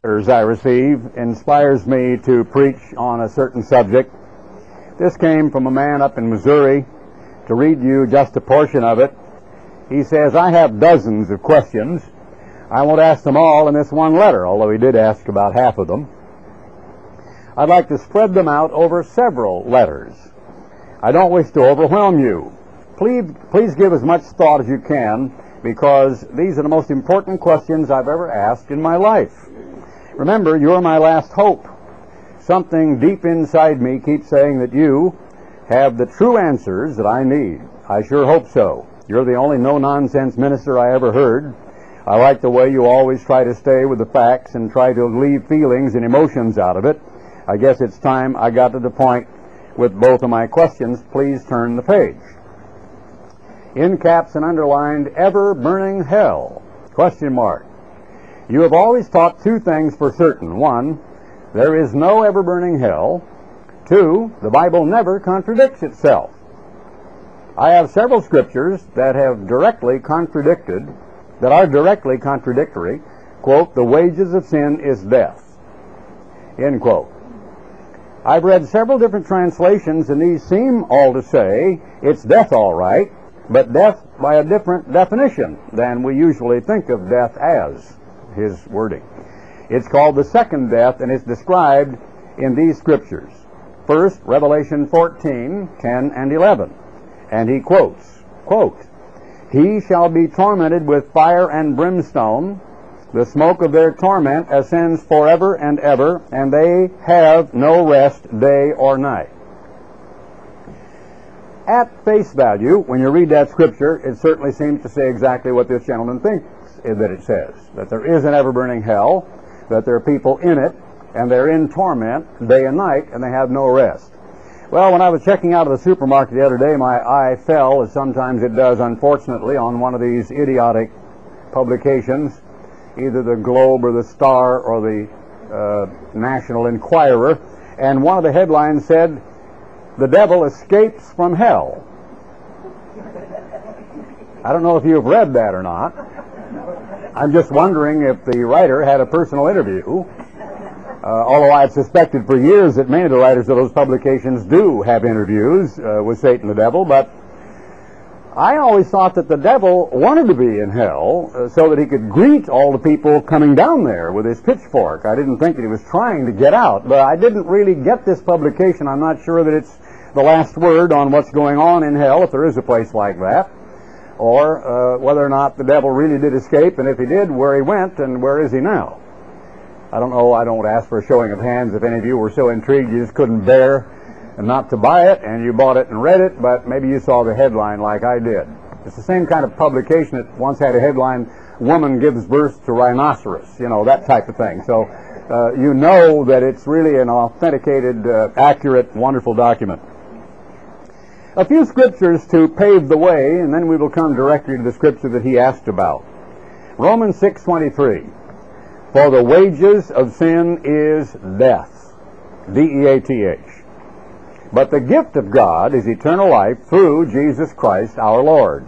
letters I receive inspires me to preach on a certain subject. This came from a man up in Missouri. To read you just a portion of it, he says, I have dozens of questions. I won't ask them all in this one letter, although he did ask about half of them. I'd like to spread them out over several letters. I don't wish to overwhelm you. Please give as much thought as you can, because these are the most important questions I've ever asked in my life. Remember, you're my last hope. Something deep inside me keeps saying that you have the true answers that I need. I sure hope so. You're the only no-nonsense minister I ever heard. I like the way you always try to stay with the facts and try to leave feelings and emotions out of it. I guess it's time I got to the point with both of my questions. Please turn the page. In caps and underlined, ever-burning hell, question mark. You have always taught two things for certain. One, there is no ever-burning hell. Two, the Bible never contradicts itself. I have several scriptures that are directly contradictory. Quote, the wages of sin is death. End quote. I've read several different translations, and these seem all to say it's death all right, but death by a different definition than we usually think of death as, his wording. It's called the second death, and it's described in these scriptures. First, Revelation 14, 10 and 11. And he quotes, quote, he shall be tormented with fire and brimstone. The smoke of their torment ascends forever and ever, and they have no rest day or night. At face value, when you read that scripture, it certainly seems to say exactly what this gentleman thinks that it says, that there is an ever-burning hell, that there are people in it, and they're in torment day and night, and they have no rest. Well, when I was checking out of the supermarket the other day, my eye fell, as sometimes it does, unfortunately, on one of these idiotic publications, either the Globe or the Star or the National Enquirer, and one of the headlines said, the devil escapes from hell. I don't know if you've read that or not. I'm just wondering if the writer had a personal interview, although I've suspected for years that many of the writers of those publications do have interviews with Satan the devil, but I always thought that the devil wanted to be in hell so that he could greet all the people coming down there with his pitchfork. I didn't think that he was trying to get out, but I didn't really get this publication. I'm not sure that it's the last word on what's going on in hell, if there is a place like that, or whether or not the devil really did escape, and if he did, where he went and where is he now. I don't know. I don't ask for a showing of hands if any of you were so intrigued you just couldn't bear not to buy it, and you bought it and read it, but maybe you saw the headline like I did. It's the same kind of publication that once had a headline, woman gives birth to rhinoceros, you know, that type of thing. So you know that it's really an authenticated, accurate, wonderful document. A few scriptures to pave the way, and then we will come directly to the scripture that he asked about. Romans 6:23. For the wages of sin is death. D-E-A-T-H. But the gift of God is eternal life through Jesus Christ our Lord.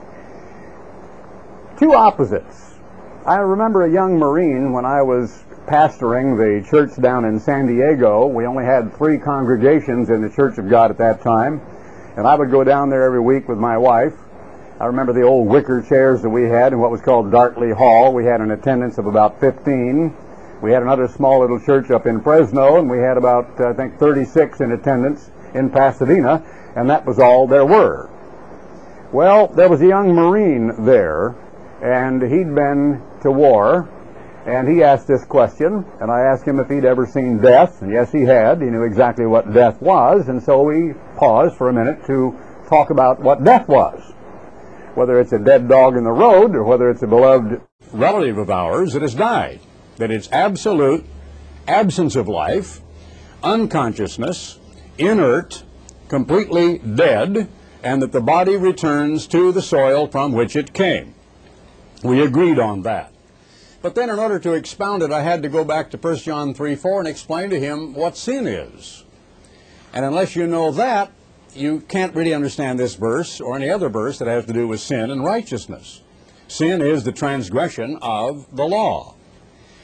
Two opposites. I remember a young Marine when I was pastoring the church down in San Diego. We only had 3 congregations in the Church of God at that time, and I would go down there every week with my wife. I remember the old wicker chairs that we had in what was called Dartley Hall. We had an attendance of about 15. We had another small little church up in Fresno, and we had about, I think, 36 in attendance in Pasadena, and that was all there were. Well, there was a young Marine there, and he'd been to war, and he asked this question, and I asked him if he'd ever seen death, and yes, he had. He knew exactly what death was, and so we paused for a minute to talk about what death was. Whether it's a dead dog in the road, or whether it's a beloved relative of ours that has died. That it's absolute absence of life, unconsciousness, inert, completely dead, and that the body returns to the soil from which it came. We agreed on that. But then in order to expound it, I had to go back to 1 John 3:4 and explain to him what sin is. And unless you know that, you can't really understand this verse or any other verse that has to do with sin and righteousness. Sin is the transgression of the law.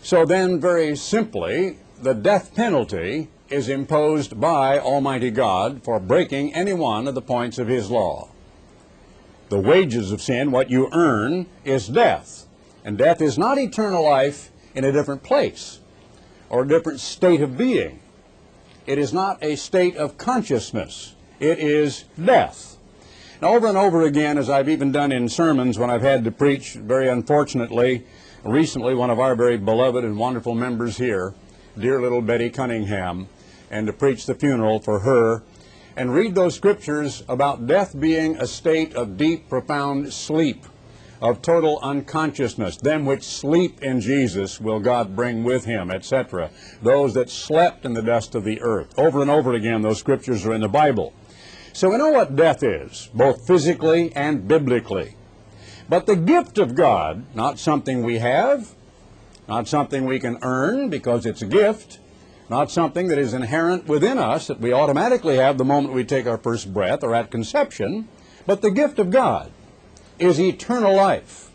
So then, very simply, the death penalty is imposed by Almighty God for breaking any one of the points of His law. The wages of sin, what you earn, is death. And death is not eternal life in a different place or a different state of being. It is not a state of consciousness. It is death. And over again, as I've even done in sermons when I've had to preach, very unfortunately, recently one of our very beloved and wonderful members here, dear little Betty Cunningham, and to preach the funeral for her, and read those scriptures about death being a state of deep, profound sleep, of total unconsciousness. Them which sleep in Jesus will God bring with Him, etc. Those that slept in the dust of the earth. Over and over again, those scriptures are in the Bible. So we know what death is, both physically and biblically. But the gift of God, not something we have, not something we can earn because it's a gift, not something that is inherent within us that we automatically have the moment we take our first breath or at conception, but the gift of God is eternal life.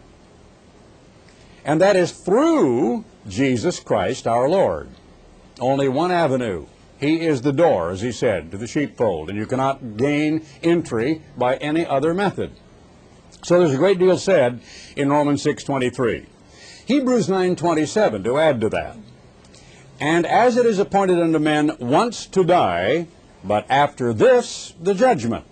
And that is through Jesus Christ our Lord. Only one avenue. He is the door, as He said, to the sheepfold, and you cannot gain entry by any other method. So there's a great deal said in Romans 6:23. Hebrews 9:27 to add to that. And as it is appointed unto men once to die, but after this the judgment.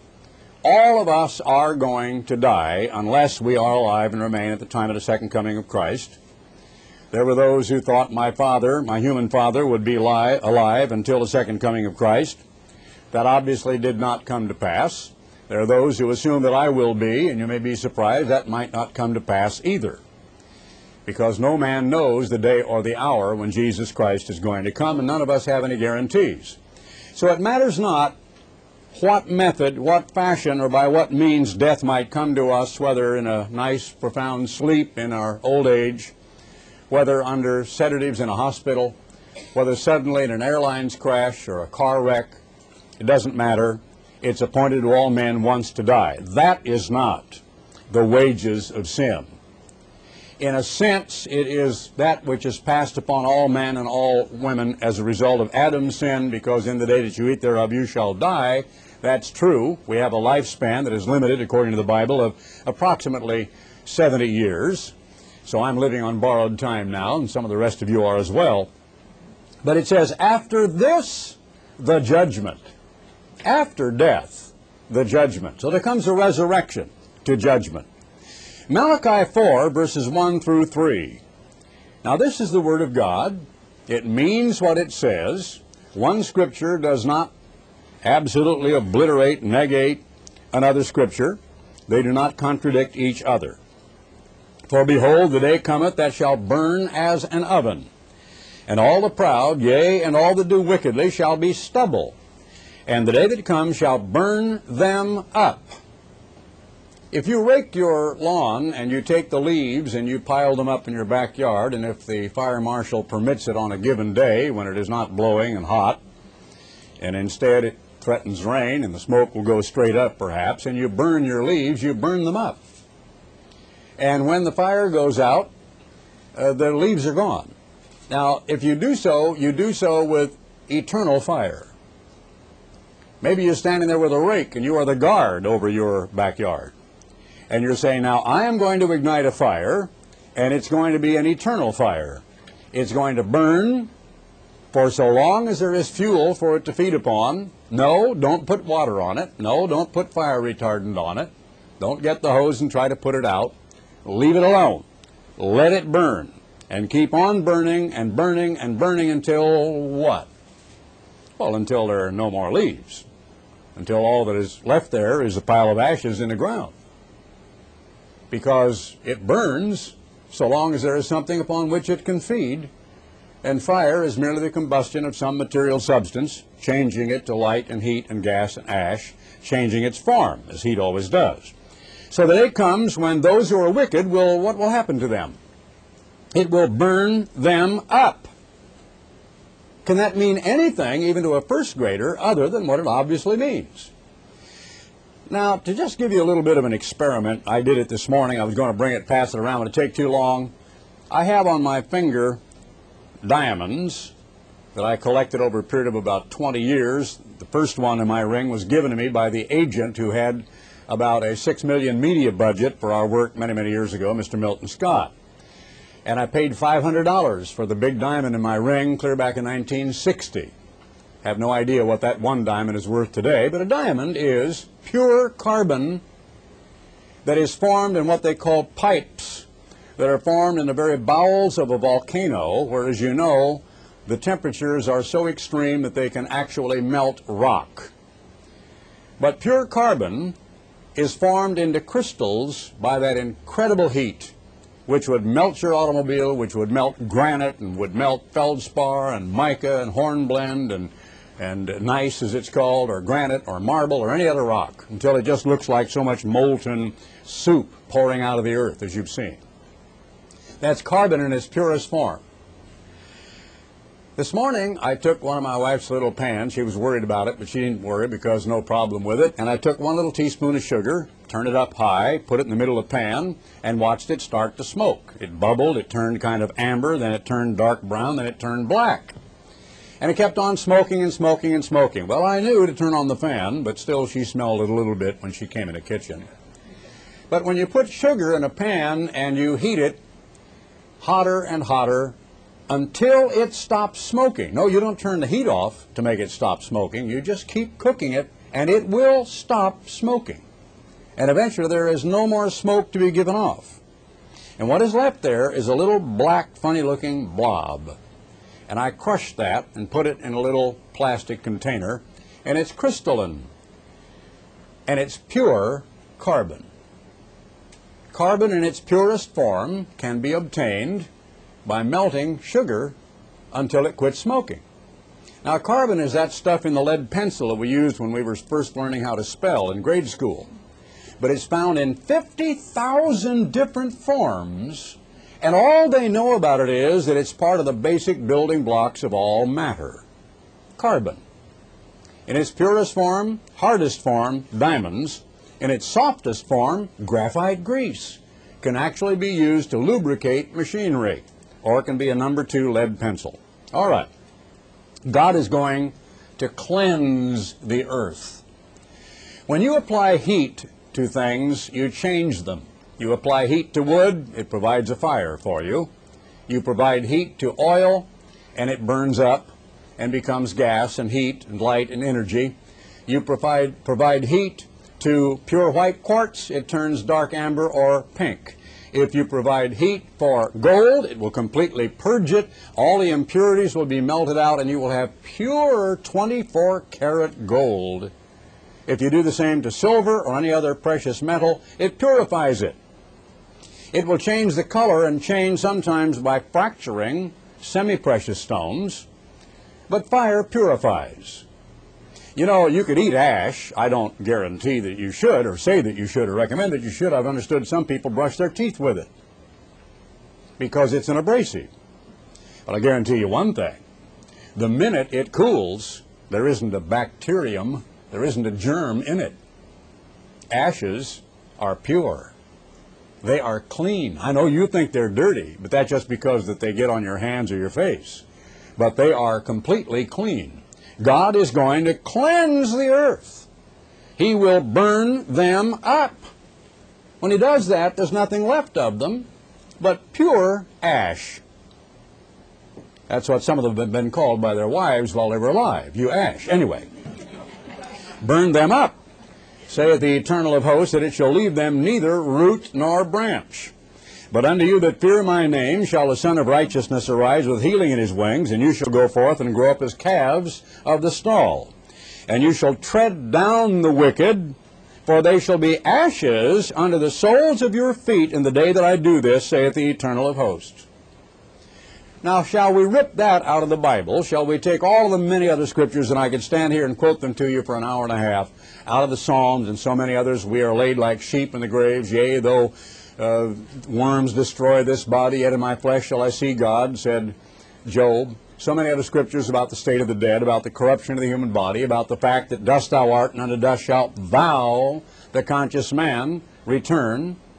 All of us are going to die unless we are alive and remain at the time of the second coming of Christ. There were those who thought my father, my human father, would be alive until the second coming of Christ. That obviously did not come to pass. There are those who assume that I will be, and you may be surprised that might not come to pass either. Because no man knows the day or the hour when Jesus Christ is going to come, and none of us have any guarantees. So it matters not what method, what fashion, or by what means death might come to us, whether in a nice, profound sleep in our old age, whether under sedatives in a hospital, whether suddenly in an airlines crash or a car wreck. It doesn't matter. It's appointed to all men once to die. That is not the wages of sin. In a sense, it is that which is passed upon all men and all women as a result of Adam's sin, because in the day that you eat thereof you shall die. That's true. We have a lifespan that is limited, according to the Bible, of approximately 70 years. So I'm living on borrowed time now, and some of the rest of you are as well. But it says, after this, the judgment. After death, the judgment. So there comes a resurrection to judgment. Malachi 4, verses 1 through 3. Now this is the Word of God. It means what it says. One Scripture does not absolutely obliterate, negate another Scripture. They do not contradict each other. For behold, the day cometh that shall burn as an oven, and all the proud, yea, and all that do wickedly shall be stubble. And the day that comes shall burn them up. If you rake your lawn and you take the leaves and you pile them up in your backyard, and if the fire marshal permits it on a given day when it is not blowing and hot, and instead it threatens rain and the smoke will go straight up perhaps, and you burn your leaves, you burn them up. And when the fire goes out, the leaves are gone. Now, if you do so with eternal fire. Maybe you're standing there with a rake and you are the guard over your backyard. And you're saying, now, I am going to ignite a fire, and it's going to be an eternal fire. It's going to burn for so long as there is fuel for it to feed upon. No, don't put water on it. No, don't put fire retardant on it. Don't get the hose and try to put it out. Leave it alone. Let it burn. And keep on burning and burning and burning until what? Well, until there are no more leaves. Until all that is left there is a pile of ashes in the ground. Because it burns so long as there is something upon which it can feed. And fire is merely the combustion of some material substance, changing it to light and heat and gas and ash, changing its form, as heat always does. So the day comes when those who are wicked what will happen to them? It will burn them up. Can that mean anything, even to a first grader, other than what it obviously means? Now, to just give you a little bit of an experiment, I did it this morning. I was going to bring it, pass it around. It would take too long. I have on my finger diamonds that I collected over a period of about 20 years. The first one in my ring was given to me by the agent who had about a $6 million media budget for our work many, many years ago, Mr. Milton Scott. And I paid $500 for the big diamond in my ring clear back in 1960. Have no idea what that one diamond is worth today, but a diamond is pure carbon that is formed in what they call pipes that are formed in the very bowels of a volcano, where, as you know, the temperatures are so extreme that they can actually melt rock. But pure carbon is formed into crystals by that incredible heat, which would melt your automobile, which would melt granite, and would melt feldspar and mica and hornblende and gneiss, as it's called, or granite or marble or any other rock, until it just looks like so much molten soup pouring out of the earth, as you've seen. That's carbon in its purest form. This morning, I took one of my wife's little pans. She was worried about it, but she didn't worry because no problem with it. And I took 1 little teaspoon of sugar, turned it up high, put it in the middle of the pan, and watched it start to smoke. It bubbled, it turned kind of amber, then it turned dark brown, then it turned black. And it kept on smoking and smoking and smoking. Well, I knew to turn on the fan, but still she smelled it a little bit when she came in the kitchen. But when you put sugar in a pan and you heat it hotter and hotter until it stops smoking. No, you don't turn the heat off to make it stop smoking. You just keep cooking it, and it will stop smoking. And eventually there is no more smoke to be given off. And what is left there is a little black, funny-looking blob. And I crushed that and put it in a little plastic container, and it's crystalline. And it's pure carbon. Carbon in its purest form can be obtained by melting sugar until it quits smoking. Now, carbon is that stuff in the lead pencil that we used when we were first learning how to spell in grade school. But it's found in 50,000 different forms, and all they know about it is that it's part of the basic building blocks of all matter. Carbon. In its purest form, hardest form, diamonds. In its softest form, graphite grease, can actually be used to lubricate machinery, or it can be a number 2 lead pencil. All right. God is going to cleanse the earth. When you apply heat to things, you change them. You apply heat to wood, it provides a fire for you. You provide heat to oil, and it burns up and becomes gas and heat and light and energy. You provide heat to pure white quartz, it turns dark amber or pink. If you provide heat for gold, it will completely purge it. All the impurities will be melted out, and you will have pure 24-karat gold. If you do the same to silver or any other precious metal, it purifies it. It will change the color and change sometimes by fracturing semi-precious stones, but fire purifies. You know, you could eat ash. I don't guarantee that you should, or say that you should, or recommend that you should. I've understood some people brush their teeth with it because it's an abrasive. But I guarantee you one thing. The minute it cools, there isn't a bacterium, there isn't a germ in it. Ashes are pure. They are clean. I know you think they're dirty, but that's just because that they get on your hands or your face. But they are completely clean. God is going to cleanse the earth. He will burn them up. When he does that, there's nothing left of them but pure ash. That's what some of them have been called by their wives while they were alive. You ash. Anyway, burn them up. Saith the Eternal of hosts, that it shall leave them neither root nor branch. But unto you that fear my name shall the Son of Righteousness arise with healing in his wings, and you shall go forth and grow up as calves of the stall. And you shall tread down the wicked, for they shall be ashes under the soles of your feet in the day that I do this, saith the Eternal of hosts. Now, shall we rip that out of the Bible? Shall we take all of the many other scriptures, and I could stand here and quote them to you for an hour and a half, out of the Psalms and so many others? We are laid like sheep in the graves, yea, though worms destroy this body, yet in my flesh shall I see God, said Job. So many other scriptures about the state of the dead, about the corruption of the human body, about the fact that dust thou art, and unto dust shalt thou, the conscious man, return.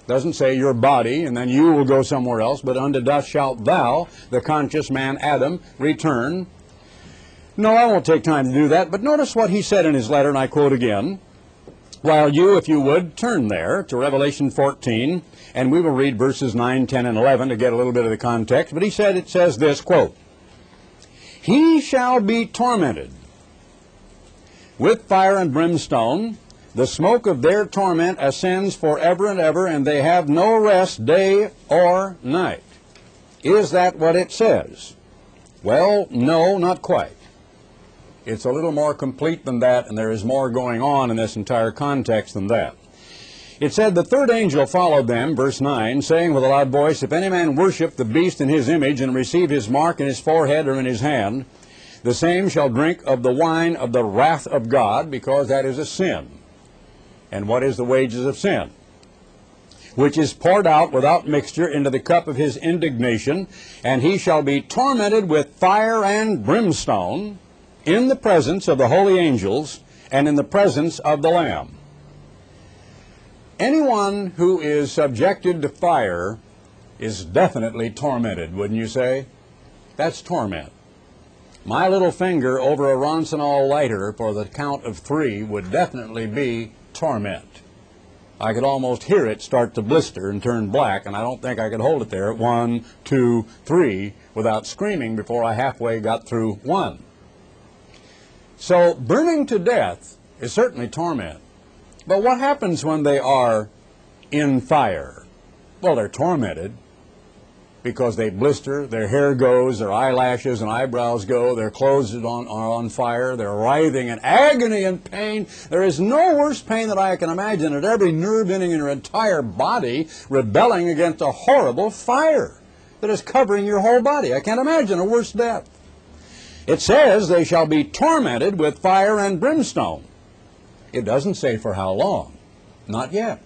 Doesn't say your body and then you will go somewhere else, but unto dust shalt thou, the conscious man Adam, return. No, I won't take time to do that, but notice what he said in his letter, and I quote again. While you, if you would, turn there to Revelation 14, and we will read verses 9, 10, and 11 to get a little bit of the context. But he said, it says this, quote, He shall be tormented with fire and brimstone. The smoke of their torment ascends forever and ever, and they have no rest day or night. Is that what it says? Well, no, not quite. It's a little more complete than that, and there is more going on in this entire context than that. It said, the third angel followed them, verse 9, saying with a loud voice, If any man worship the beast in his image, and receive his mark in his forehead or in his hand, the same shall drink of the wine of the wrath of God, because that is a sin. And what is the wages of sin? Which is poured out without mixture into the cup of his indignation, and he shall be tormented with fire and brimstone in the presence of the holy angels and in the presence of the Lamb. Anyone who is subjected to fire is definitely tormented, wouldn't you say? That's torment. My little finger over a Roncinol lighter for the count of 3 would definitely be torment. I could almost hear it start to blister and turn black, and I don't think I could hold it there at 1, 2, 3 without screaming before I halfway got through 1. So burning to death is certainly torment. But what happens when they are in fire? Well, they're tormented because they blister, their hair goes, their eyelashes and eyebrows go, their clothes are on fire, they're writhing in agony and pain. There is no worse pain that I can imagine at every nerve ending in your entire body rebelling against a horrible fire that is covering your whole body. I can't imagine a worse death. It says they shall be tormented with fire and brimstone. It doesn't say for how long. Not yet.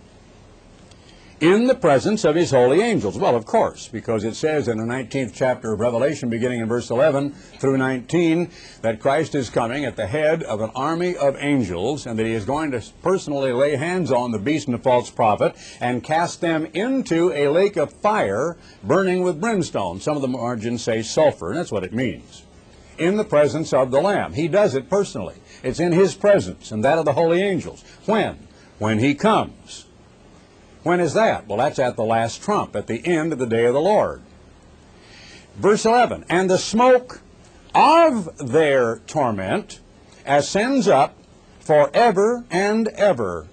In the presence of his holy angels. Well, of course, because it says in the 19th chapter of Revelation, beginning in verse 11 through 19, that Christ is coming at the head of an army of angels, and that he is going to personally lay hands on the beast and the false prophet and cast them into a lake of fire burning with brimstone. Some of the margins say sulfur, and that's what it means. In the presence of the Lamb. He does it personally. It's in his presence and that of the holy angels. When? When he comes. When is that? Well, that's at the last trump, at the end of the day of the Lord. Verse 11, And the smoke of their torment ascends up forever and ever.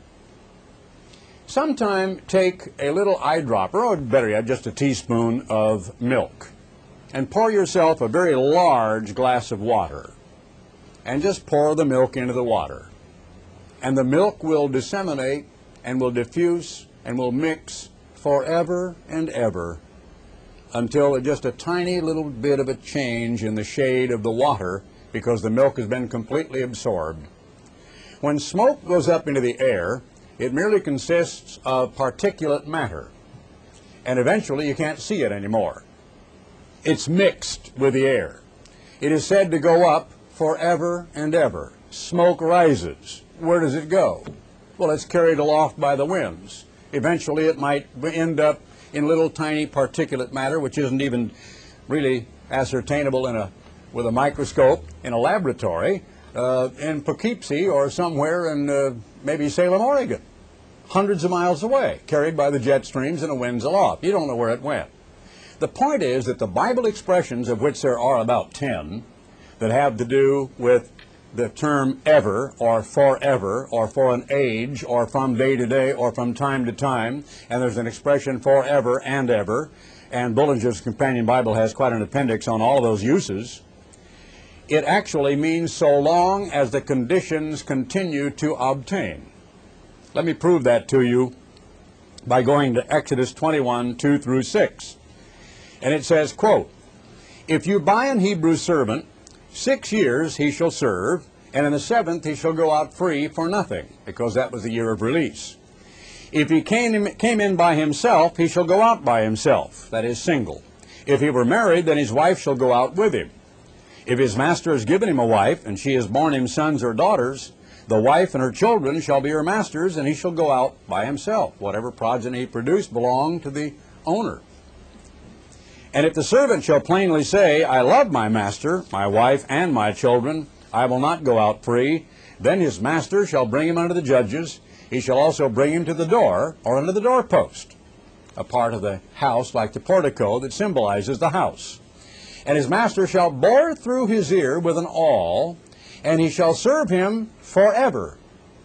Sometime take a little eyedropper, or better yet, just a teaspoon of milk, and pour yourself a very large glass of water, and just pour the milk into the water. And the milk will disseminate and will diffuse and will mix forever and ever until just a tiny little bit of a change in the shade of the water, because the milk has been completely absorbed. When smoke goes up into the air, it merely consists of particulate matter, and eventually you can't see it anymore. It's mixed with the air. It is said to go up forever and ever. Smoke rises. Where does it go? Well, it's carried aloft by the winds. Eventually it might end up in little tiny particulate matter, which isn't even really ascertainable with a microscope in a laboratory in Poughkeepsie or somewhere in maybe Salem, Oregon, hundreds of miles away, carried by the jet streams and the winds aloft. You don't know where it went. The point is that the Bible expressions, of which there are about 10, that have to do with the term ever or forever or for an age or from day to day or from time to time, and there's an expression forever and ever, and Bullinger's Companion Bible has quite an appendix on all those uses. It actually means so long as the conditions continue to obtain. Let me prove that to you by going to Exodus 21, 2 through 6. And it says, quote, If you buy an Hebrew servant, 6 years he shall serve, and in the 7th he shall go out free for nothing, because that was the year of release. If he came in by himself, he shall go out by himself, that is, single. If he were married, then his wife shall go out with him. If his master has given him a wife, and she has borne him sons or daughters, The wife and her children shall be her masters, and he shall go out by himself. Whatever progeny he produced belonged to the owner. And if the servant shall plainly say, I love my master, my wife, and my children, I will not go out free, then his master shall bring him unto the judges. He shall also bring him to the door, or unto the doorpost, a part of the house like the portico that symbolizes the house. And his master shall bore through his ear with an awl, and he shall serve him forever.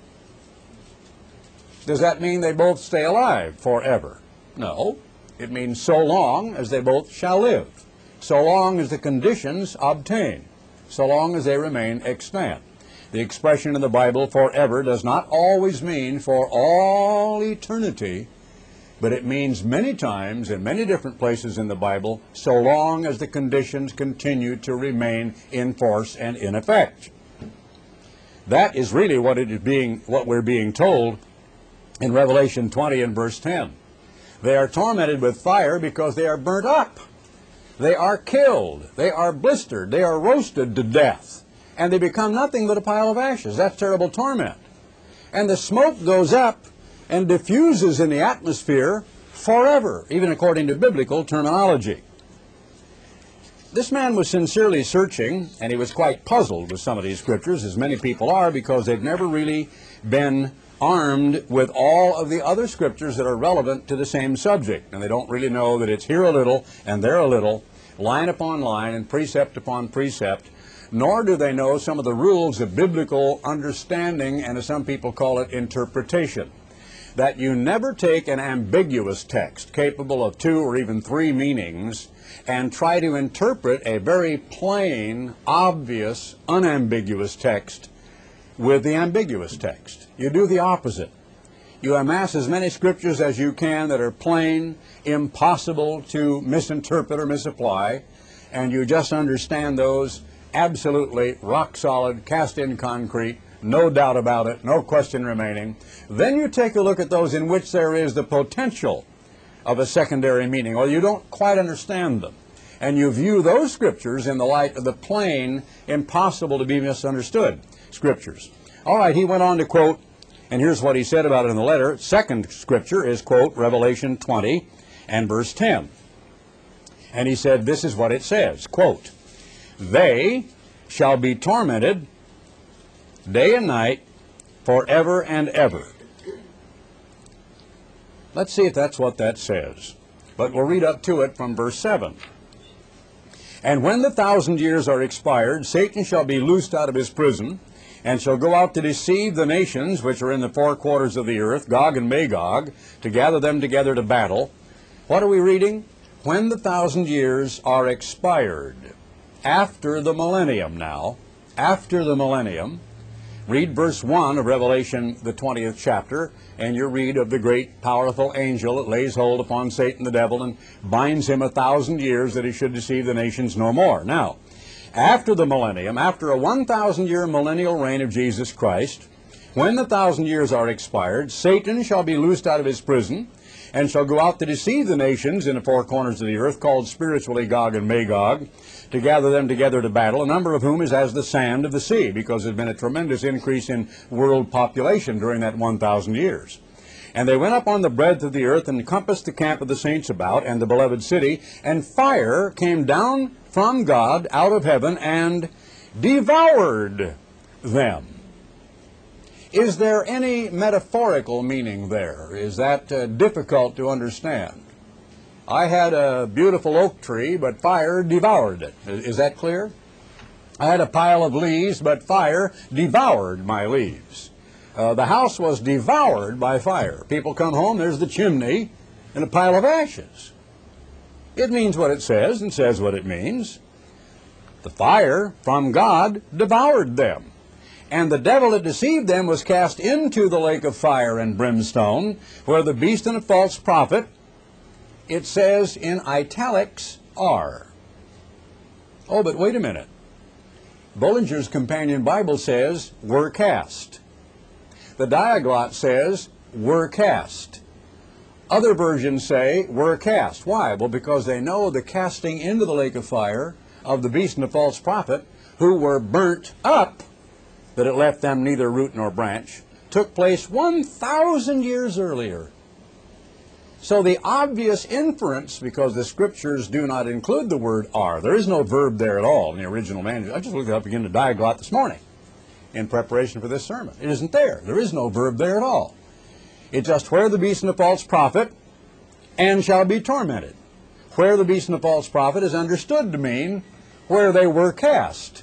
Does that mean they both stay alive forever? No. It means so long as they both shall live, so long as the conditions obtain, so long as they remain extant. The expression in the Bible, forever, does not always mean for all eternity, but it means many times in many different places in the Bible, so long as the conditions continue to remain in force and in effect. That is really what we're being told in Revelation 20 and verse 10. They are tormented with fire because they are burnt up. They are killed. They are blistered. They are roasted to death. And they become nothing but a pile of ashes. That's terrible torment. And the smoke goes up and diffuses in the atmosphere forever, even according to biblical terminology. This man was sincerely searching, and he was quite puzzled with some of these scriptures, as many people are, because they've never really been armed with all of the other scriptures that are relevant to the same subject. And they don't really know that it's here a little and there a little, line upon line and precept upon precept, nor do they know some of the rules of biblical understanding, and as some people call it, interpretation. That you never take an ambiguous text capable of 2 or even 3 meanings and try to interpret a very plain, obvious, unambiguous text with the ambiguous text. You do the opposite. You amass as many scriptures as you can that are plain, impossible to misinterpret or misapply, and you just understand those absolutely rock solid, cast in concrete, no doubt about it, no question remaining. Then you take a look at those in which there is the potential of a secondary meaning, or you don't quite understand them, and you view those scriptures in the light of the plain, impossible to be misunderstood scriptures. All right, he went on to quote, and here's what he said about it in the letter. Second scripture is, quote, Revelation 20 and verse 10. And he said, this is what it says, quote, they shall be tormented day and night forever and ever. Let's see if that's what that says. But we'll read up to it from verse 7. And when the 1,000 years are expired, Satan shall be loosed out of his prison, and shall go out to deceive the nations which are in the 4 quarters of the earth, Gog and Magog, to gather them together to battle. What are we reading? When the 1,000 years are expired. After the millennium now. After the millennium. Read verse 1 of Revelation, the 20th chapter, and you read of the great powerful angel that lays hold upon Satan the devil and binds him 1,000 years that he should deceive the nations no more. Now, after the millennium, after a 1,000-year millennial reign of Jesus Christ, when the 1,000 years are expired, Satan shall be loosed out of his prison and shall go out to deceive the nations in the 4 corners of the earth, called spiritually Gog and Magog, to gather them together to battle, a number of whom is as the sand of the sea, because there's been a tremendous increase in world population during that 1,000 years. And they went up on the breadth of the earth and encompassed the camp of the saints about, and the beloved city, and fire came down from God out of heaven and devoured them. Is there any metaphorical meaning there? Is that difficult to understand? I had a beautiful oak tree, but fire devoured it. Is that clear? I had a pile of leaves, but fire devoured my leaves. The house was devoured by fire. People come home, there's the chimney and a pile of ashes. It means what it says and says what it means. The fire from God devoured them. And the devil that deceived them was cast into the lake of fire and brimstone, where the beast and the false prophet, it says in italics, are. Oh, but wait a minute. Bullinger's Companion Bible says, were cast. The Diaglott says, were cast. Other versions say, were cast. Why? Well, because they know the casting into the lake of fire of the beast and the false prophet, who were burnt up that it left them neither root nor branch, took place 1,000 years earlier. So the obvious inference, because the Scriptures do not include the word are, there is no verb there at all in the original manuscript. I just looked it up again to Diaglott this morning in preparation for this sermon. It isn't there. There is no verb there at all. It's just where the beast and the false prophet and shall be tormented. Where the beast and the false prophet is understood to mean where they were cast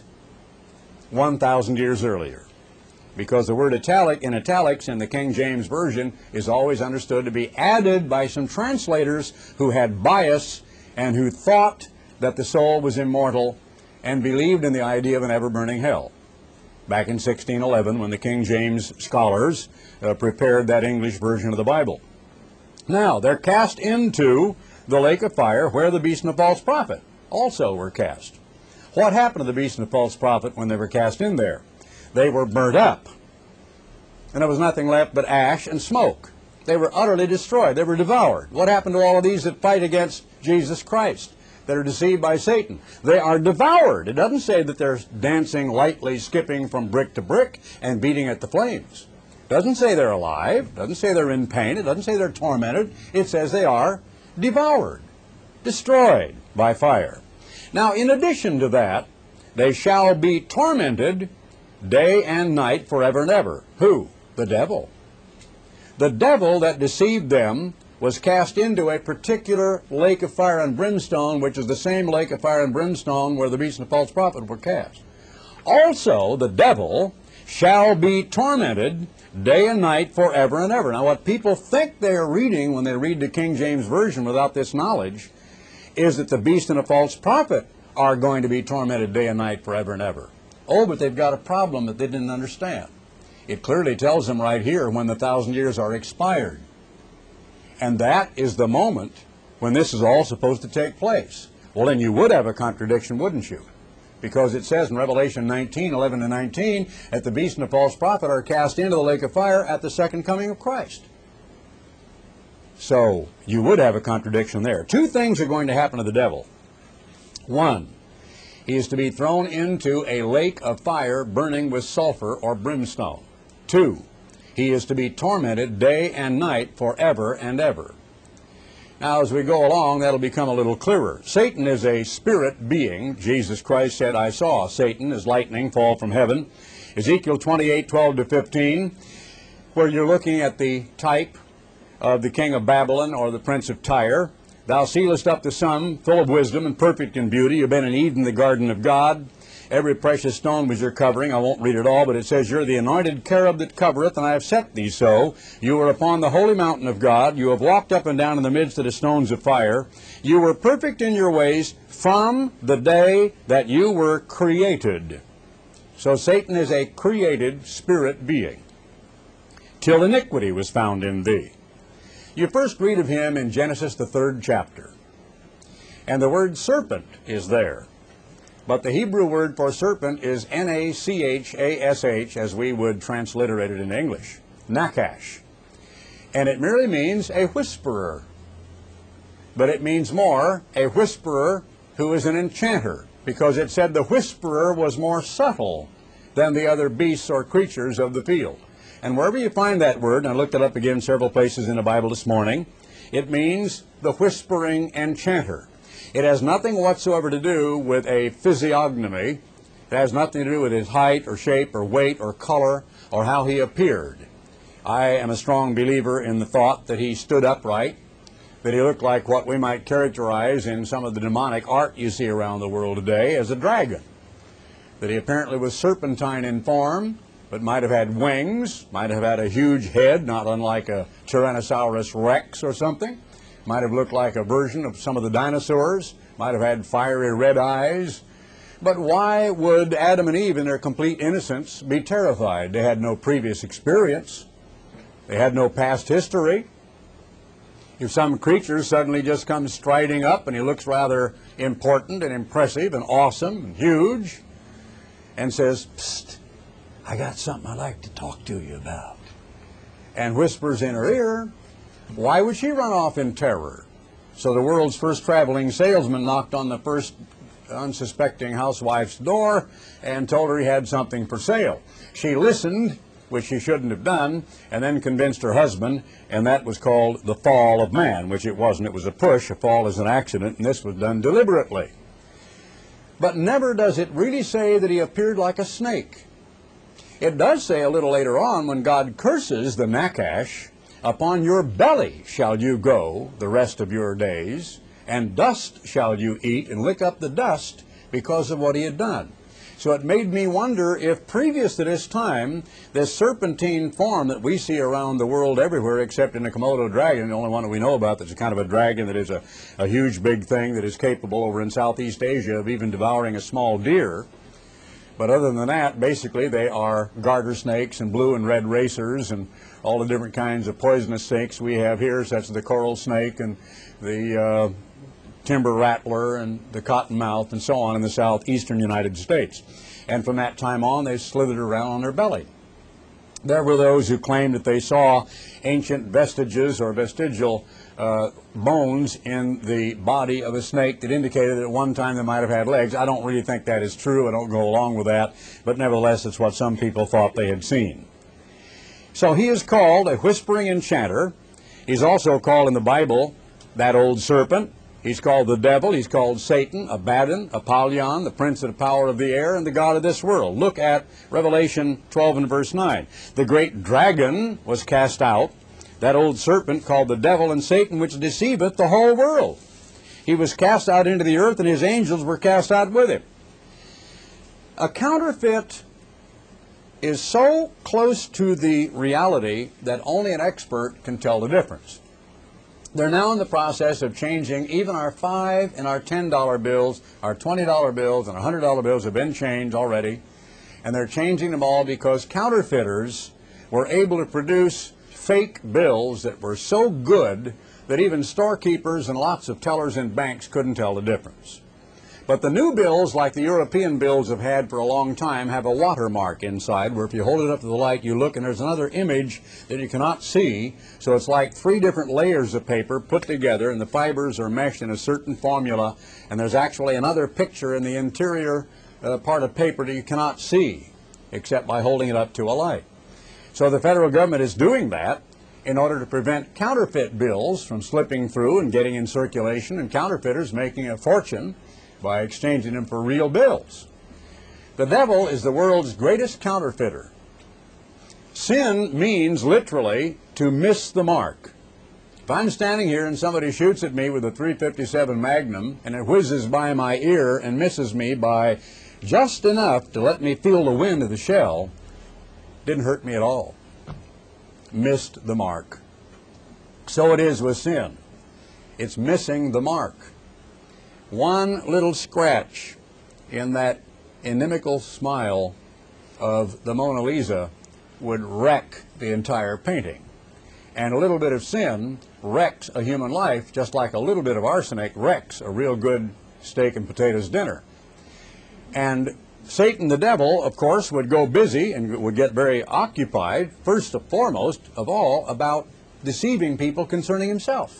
1,000 years earlier. Because the word italic in italics in the King James Version is always understood to be added by some translators who had bias and who thought that the soul was immortal and believed in the idea of an ever-burning hell. Back in 1611 when the King James scholars prepared that English version of the Bible. Now, they're cast into the lake of fire where the beast and the false prophet also were cast. What happened to the beast and the false prophet when they were cast in there? They were burnt up, and there was nothing left but ash and smoke. They were utterly destroyed. They were devoured. What happened to all of these that fight against Jesus Christ, that are deceived by Satan? They are devoured. It doesn't say that they're dancing lightly, skipping from brick to brick and beating at the flames. It doesn't say they're alive. It doesn't say they're in pain. It doesn't say they're tormented. It says they are devoured, destroyed by fire. Now, in addition to that, they shall be tormented day and night forever and ever. Who? The devil. The devil that deceived them was cast into a particular lake of fire and brimstone, which is the same lake of fire and brimstone where the beast and the false prophet were cast. Also, the devil shall be tormented day and night forever and ever. Now, what people think they are reading when they read the King James Version without this knowledge is that the beast and the false prophet are going to be tormented day and night forever and ever. Oh, but they've got a problem that they didn't understand. It clearly tells them right here when the 1,000 years are expired. And that is the moment when this is all supposed to take place. Well, then you would have a contradiction, wouldn't you? Because it says in Revelation 19:11 to 19, that the beast and the false prophet are cast into the lake of fire at the second coming of Christ. So you would have a contradiction there. Two things are going to happen to the devil. One, he is to be thrown into a lake of fire burning with sulfur or brimstone. Two, he is to be tormented day and night forever and ever. Now, as we go along, that'll become a little clearer. Satan is a spirit being. Jesus Christ said, I saw Satan as lightning fall from heaven. Ezekiel 28:12 to 15, where you're looking at the type of the king of Babylon or the prince of Tyre. Thou sealest up the sun, full of wisdom and perfect in beauty. You've been in Eden, the garden of God. Every precious stone was your covering. I won't read it all, but it says, you're the anointed cherub that covereth, and I have set thee so. You were upon the holy mountain of God. You have walked up and down in the midst of the stones of fire. You were perfect in your ways from the day that you were created. So Satan is a created spirit being. Till iniquity was found in thee. You first read of him in Genesis, the 3rd chapter. And the word serpent is there. But the Hebrew word for serpent is N-A-C-H-A-S-H, as we would transliterate it in English, Nakash. And it merely means a whisperer. But it means more, a whisperer who is an enchanter, because it said the whisperer was more subtle than the other beasts or creatures of the field. And wherever you find that word, and I looked it up again several places in the Bible this morning, it means the whispering enchanter. It has nothing whatsoever to do with a physiognomy. It has nothing to do with his height or shape or weight or color or how he appeared. I am a strong believer in the thought that he stood upright, that he looked like what we might characterize in some of the demonic art you see around the world today as a dragon. That he apparently was serpentine in form, but might have had wings, might have had a huge head, not unlike a Tyrannosaurus Rex or something. Might have looked like a version of some of the dinosaurs, might have had fiery red eyes. But why would Adam and Eve in their complete innocence be terrified? They had no previous experience. They had no past history. If some creature suddenly just comes striding up and he looks rather important and impressive and awesome and huge and says, "Psst, I got something I'd like to talk to you about," and whispers in her ear, why would she run off in terror? So the world's first traveling salesman knocked on the first unsuspecting housewife's door and told her he had something for sale. She listened, which she shouldn't have done, and then convinced her husband, and that was called the fall of man, which it wasn't. It was a push. A fall is an accident, and this was done deliberately. But never does it really say that he appeared like a snake. It does say a little later on, when God curses the Nakash, upon your belly shall you go the rest of your days, and dust shall you eat, and lick up the dust, because of what he had done. So it made me wonder if previous to this time, this serpentine form that we see around the world everywhere except in the Komodo dragon, the only one that we know about that's a kind of a dragon that is a huge big thing that is capable over in Southeast Asia of even devouring a small deer. But other than that, basically they are garter snakes and blue and red racers and all the different kinds of poisonous snakes we have here, such as the coral snake and the timber rattler and the cottonmouth and so on in the southeastern United States. And from that time on, they slithered around on their belly. There were those who claimed that they saw ancient vestiges or vestigial bones in the body of a snake that indicated that at one time they might have had legs. I don't really think that is true. I don't go along with that. But nevertheless, it's what some people thought they had seen. So he is called a whispering enchanter. He's also called in the Bible that old serpent. He's called the devil. He's called Satan, Abaddon, Apollyon, the prince of the power of the air, and the god of this world. Look at Revelation 12 and verse 9. The great dragon was cast out, that old serpent called the devil and Satan, which deceiveth the whole world. He was cast out into the earth, and his angels were cast out with him. A counterfeit is so close to the reality that only an expert can tell the difference. They're now in the process of changing even our $5 and our $10 bills, our $20 bills and our $100 bills have been changed already. And they're changing them all because counterfeiters were able to produce fake bills that were so good that even storekeepers and lots of tellers in banks couldn't tell the difference. But the new bills, like the European bills have had for a long time, have a watermark inside where if you hold it up to the light, you look and there's another image that you cannot see. So it's like 3 different layers of paper put together, and the fibers are meshed in a certain formula, and there's actually another picture in the interior part of paper that you cannot see except by holding it up to a light. So the federal government is doing that in order to prevent counterfeit bills from slipping through and getting in circulation, and counterfeiters making a fortune by exchanging them for real bills. The devil is the world's greatest counterfeiter. Sin means literally to miss the mark. If I'm standing here and somebody shoots at me with a .357 Magnum and it whizzes by my ear and misses me by just enough to let me feel the wind of the shell, didn't hurt me at all. Missed the mark. So it is with sin. It's missing the mark. One little scratch in that inimical smile of the Mona Lisa would wreck the entire painting. And a little bit of sin wrecks a human life just like a little bit of arsenic wrecks a real good steak and potatoes dinner. And Satan the devil, of course, would go busy and would get very occupied, first and foremost of all, about deceiving people concerning himself,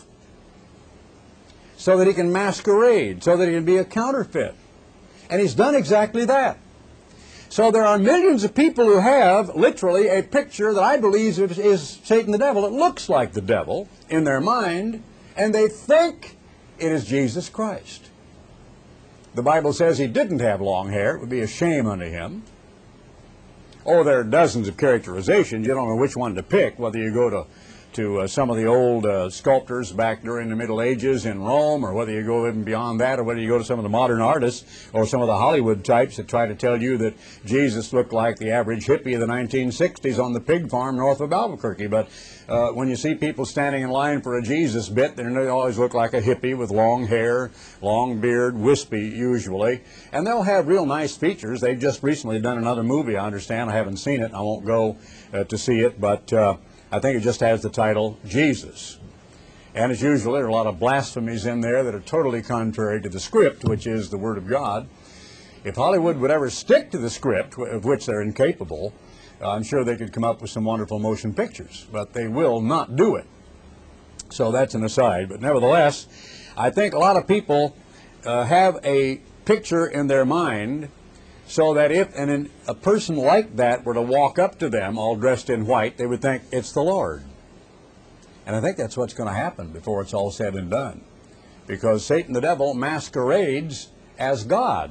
so that he can masquerade, so that he can be a counterfeit. And he's done exactly that. So there are millions of people who have literally a picture that I believe is Satan the devil. It looks like the devil in their mind, and they think it is Jesus Christ. The Bible says he didn't have long hair. It would be a shame unto him. Oh, there are dozens of characterizations. You don't know which one to pick, whether you go to some of the old sculptors back during the Middle Ages in Rome, or whether you go even beyond that, or whether you go to some of the modern artists or some of the Hollywood types that try to tell you that Jesus looked like the average hippie of the 1960s on the pig farm north of Albuquerque. But when you see people standing in line for a Jesus bit, they always look like a hippie with long hair, long beard, wispy usually, and they'll have real nice features. They've just recently done another movie, I understand. I haven't seen it. I won't go to see it, but I think it just has the title Jesus. And as usual, there are a lot of blasphemies in there that are totally contrary to the script, which is the Word of God. If Hollywood would ever stick to the script, of which they're incapable, I'm sure they could come up with some wonderful motion pictures, but they will not do it. So that's an aside. But nevertheless, I think a lot of people have a picture in their mind, so that if a person like that were to walk up to them all dressed in white, they would think it's the Lord. And I think that's what's going to happen before it's all said and done, because Satan the devil masquerades as God.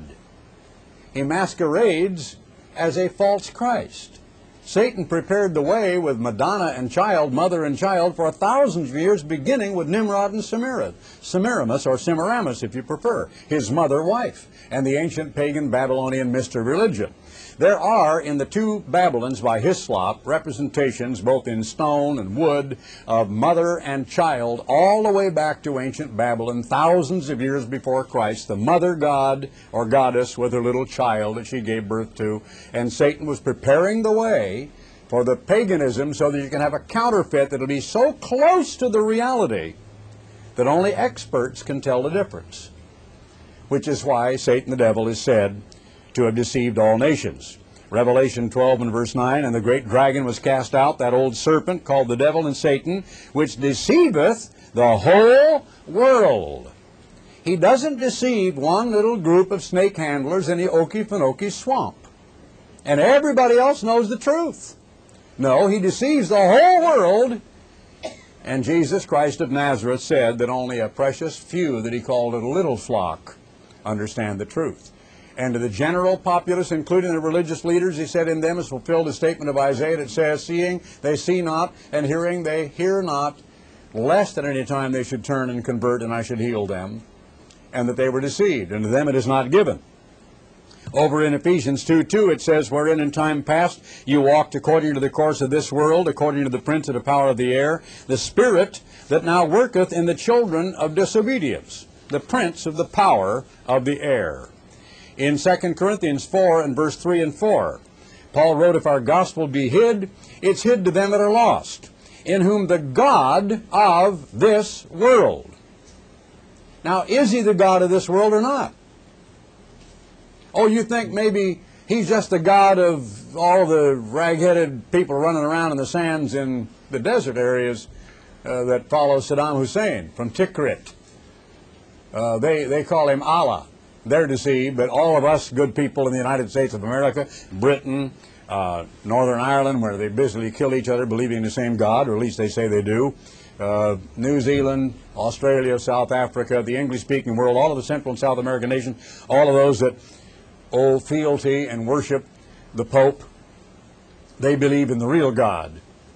He masquerades as a false Christ. Satan prepared the way with Madonna and child, mother and child, for thousands of years, beginning with Nimrod and Semiramis, or Semiramis if you prefer, his mother wife, and the ancient pagan Babylonian mystery religion. There are in the two Babylons by Hislop representations, both in stone and wood, of mother and child all the way back to ancient Babylon, thousands of years before Christ, the mother god or goddess with her little child that she gave birth to. And Satan was preparing the way for the paganism so that you can have a counterfeit that will be so close to the reality that only experts can tell the difference, which is why Satan the devil is said to have deceived all nations. Revelation 12 and verse 9, and the great dragon was cast out, that old serpent called the devil and Satan, which deceiveth the whole world. He doesn't deceive one little group of snake handlers in the Okefenokee swamp, and everybody else knows the truth. No, he deceives the whole world. And Jesus Christ of Nazareth said that only a precious few that he called a little flock understand the truth. And to the general populace, including the religious leaders, he said, in them is fulfilled the statement of Isaiah that says, seeing they see not, and hearing they hear not, lest at any time they should turn and convert, and I should heal them, and that they were deceived, and to them it is not given. Over in Ephesians 2:2 it says, wherein in time past you walked according to the course of this world, according to the prince of the power of the air, the spirit that now worketh in the children of disobedience, the prince of the power of the air. In 2 Corinthians 4 and verse 3 and 4, Paul wrote, if our gospel be hid, it's hid to them that are lost, in whom the God of this world. Now, is he the God of this world or not? Oh, you think maybe he's just the God of all the rag-headed people running around in the sands in the desert areas that follow Saddam Hussein from Tikrit. They call him Allah. They're deceived, but all of us good people in the United States of America, Britain, Northern Ireland, where they basically kill each other believing in the same God, or at least they say they do, New Zealand, Australia, South Africa, the English-speaking world, all of the Central and South American nations, all of those that owe fealty and worship the Pope, they believe in the real God.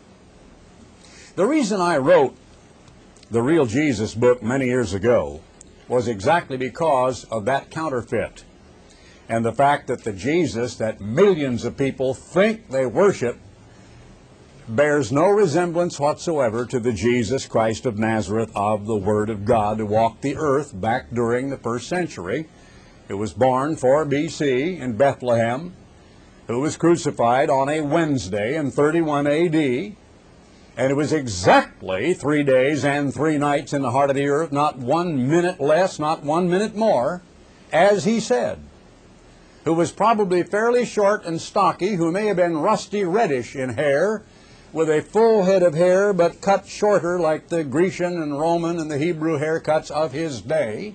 The reason I wrote the Real Jesus book many years ago was exactly because of that counterfeit, and the fact that the Jesus that millions of people think they worship bears no resemblance whatsoever to the Jesus Christ of Nazareth of the Word of God who walked the earth back during the first century, who was born 4 BC in Bethlehem, who was crucified on a Wednesday in 31 AD, and it was exactly 3 days and 3 nights in the heart of the earth, not 1 minute less, not 1 minute more, as he said, who was probably fairly short and stocky, who may have been rusty reddish in hair, with a full head of hair, but cut shorter like the Grecian and Roman and the Hebrew haircuts of his day,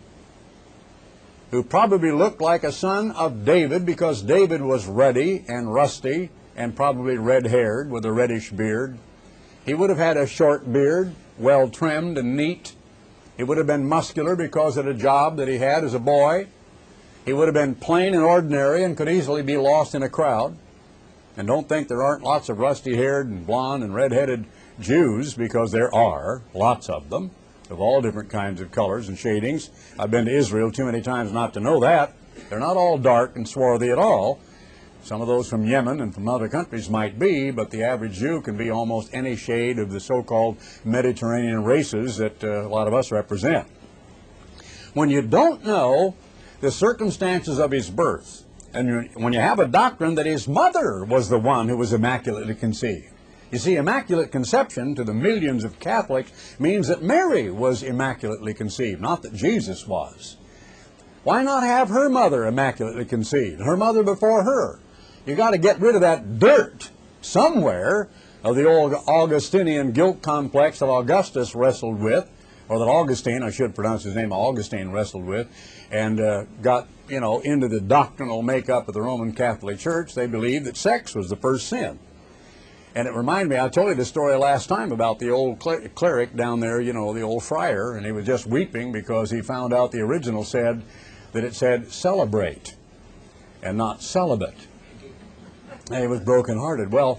who probably looked like a son of David, because David was ruddy and rusty and probably red-haired with a reddish beard. He would have had a short beard, well trimmed and neat. He would have been muscular because of the job that he had as a boy. He would have been plain and ordinary and could easily be lost in a crowd. And don't think there aren't lots of rusty-haired and blonde and red-headed Jews, because there are lots of them, of all different kinds of colors and shadings. I've been to Israel too many times not to know that. They're not all dark and swarthy at all. Some of those from Yemen and from other countries might be, but the average Jew can be almost any shade of the so-called Mediterranean races that a lot of us represent. When you don't know the circumstances of his birth, and when you have a doctrine that his mother was the one who was immaculately conceived. You see, immaculate conception to the millions of Catholics means that Mary was immaculately conceived, not that Jesus was. Why not have her mother immaculately conceived, her mother before her? You got to get rid of that dirt somewhere of the old Augustinian guilt complex that Augustus wrestled with, or that Augustine, I should pronounce his name, Augustine wrestled with, and got into the doctrinal makeup of the Roman Catholic Church, they believed that sex was the first sin. And it reminded me, I told you the story last time about the old cleric down there, the old friar, and he was just weeping because he found out the original said that it said celebrate and not celibate. And he was brokenhearted. Well,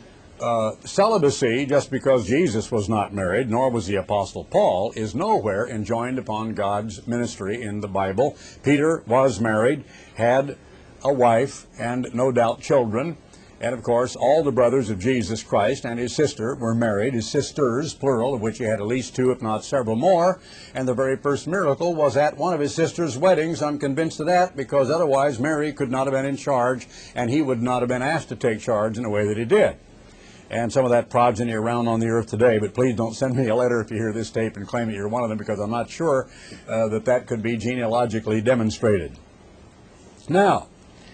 celibacy, just because Jesus was not married, nor was the Apostle Paul, is nowhere enjoined upon God's ministry in the Bible. Peter was married, had a wife, and no doubt children. And of course, all the brothers of Jesus Christ and his sister were married, his sisters, plural, of which he had at least two, if not several more. And the very first miracle was at one of his sisters' weddings. I'm convinced of that, because otherwise Mary could not have been in charge, and he would not have been asked to take charge in the way that he did. And some of that progeny around on the earth today, but please don't send me a letter if you hear this tape and claim that you're one of them, because I'm not sure that could be genealogically demonstrated. Now,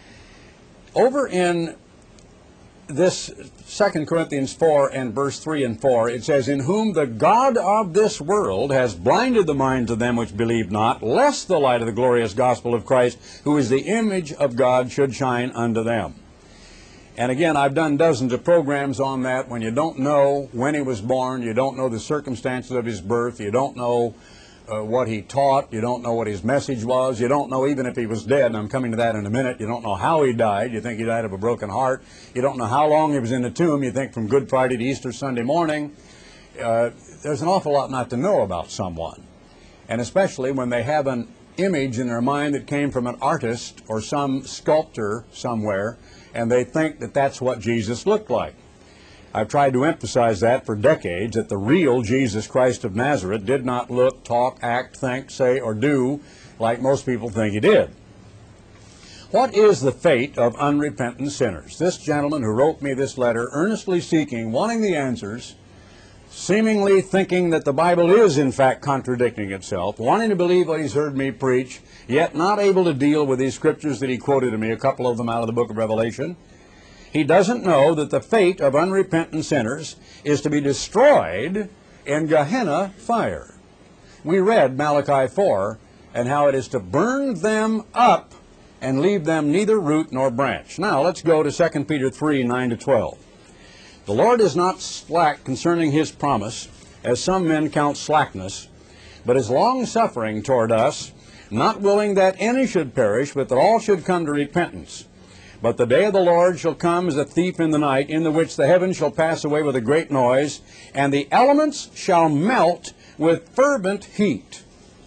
over in this 2 Corinthians 4 and verse 3 and 4, it says, "In whom the God of this world has blinded the minds of them which believe not, lest the light of the glorious gospel of Christ, who is the image of God, should shine unto them." And again, I've done dozens of programs on that. When you don't know when he was born, you don't know the circumstances of his birth, you don't know what he taught, you don't know what his message was, you don't know even if he was dead, and I'm coming to that in a minute. You don't know how he died. You think he died of a broken heart. You don't know how long he was in the tomb. You think from Good Friday to Easter Sunday morning. There's an awful lot not to know about someone, and especially when they have an image in their mind that came from an artist or some sculptor somewhere, and they think that that's what Jesus looked like. I've tried to emphasize that for decades, that the real Jesus Christ of Nazareth did not look, talk, act, think, say, or do like most people think he did. What is the fate of unrepentant sinners? This gentleman who wrote me this letter, earnestly seeking, wanting the answers, seemingly thinking that the Bible is in fact contradicting itself, wanting to believe what he's heard me preach, yet not able to deal with these scriptures that he quoted to me, a couple of them out of the book of Revelation. He doesn't know that the fate of unrepentant sinners is to be destroyed in Gehenna fire. We read Malachi 4 and how it is to burn them up and leave them neither root nor branch. Now let's go to 2 Peter 3, 9 to 12. "The Lord is not slack concerning his promise, as some men count slackness, but is long-suffering toward us, not willing that any should perish, but that all should come to repentance. But the day of the Lord shall come as a thief in the night, in the which the heavens shall pass away with a great noise, and the elements shall melt with fervent heat."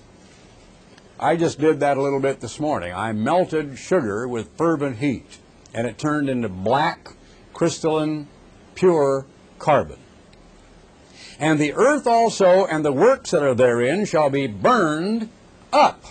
I just did that a little bit this morning. I melted sugar with fervent heat, and it turned into black, crystalline, pure carbon. "And the earth also and the works that are therein shall be burned up."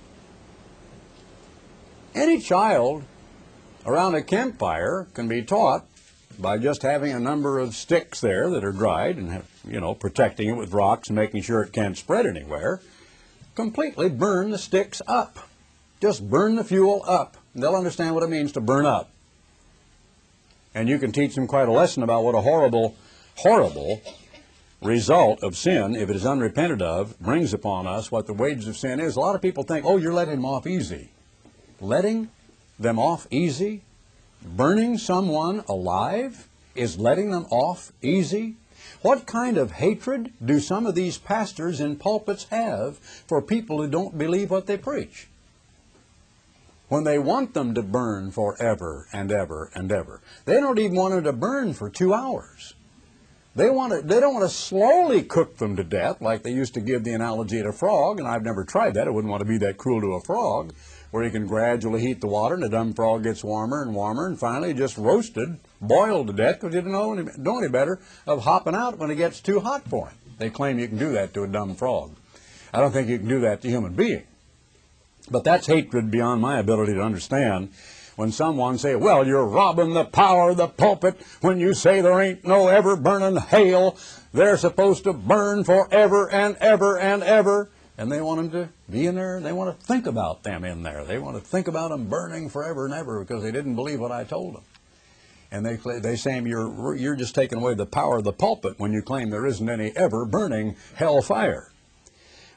Any child around a campfire can be taught by just having a number of sticks there that are dried and protecting it with rocks and making sure it can't spread anywhere. Completely burn the sticks up. Just burn the fuel up. And they'll understand what it means to burn up. And you can teach them quite a lesson about what a horrible, horrible result of sin, if it is unrepented of, brings upon us, what the wages of sin is. A lot of people think, oh, you're letting them off easy. Letting them off easy? Burning someone alive is letting them off easy? What kind of hatred do some of these pastors in pulpits have for people who don't believe what they preach, when they want them to burn forever and ever and ever? They don't even want them to burn for 2 hours. They don't want to slowly cook them to death, like they used to give the analogy at a frog, and I've never tried that. I wouldn't want to be that cruel to a frog, where you can gradually heat the water and the dumb frog gets warmer and warmer, and finally just roasted, boiled to death, because you don't know any better of hopping out when it gets too hot for him. They claim you can do that to a dumb frog. I don't think you can do that to a human being. But that's hatred beyond my ability to understand. When someone say, well, you're robbing the power of the pulpit when you say there ain't no ever burning hail. They're supposed to burn forever and ever and ever. And they want them to be in there. They want to think about them in there. They want to think about them burning forever and ever because they didn't believe what I told them. And they say you're just taking away the power of the pulpit when you claim there isn't any ever burning hell fire.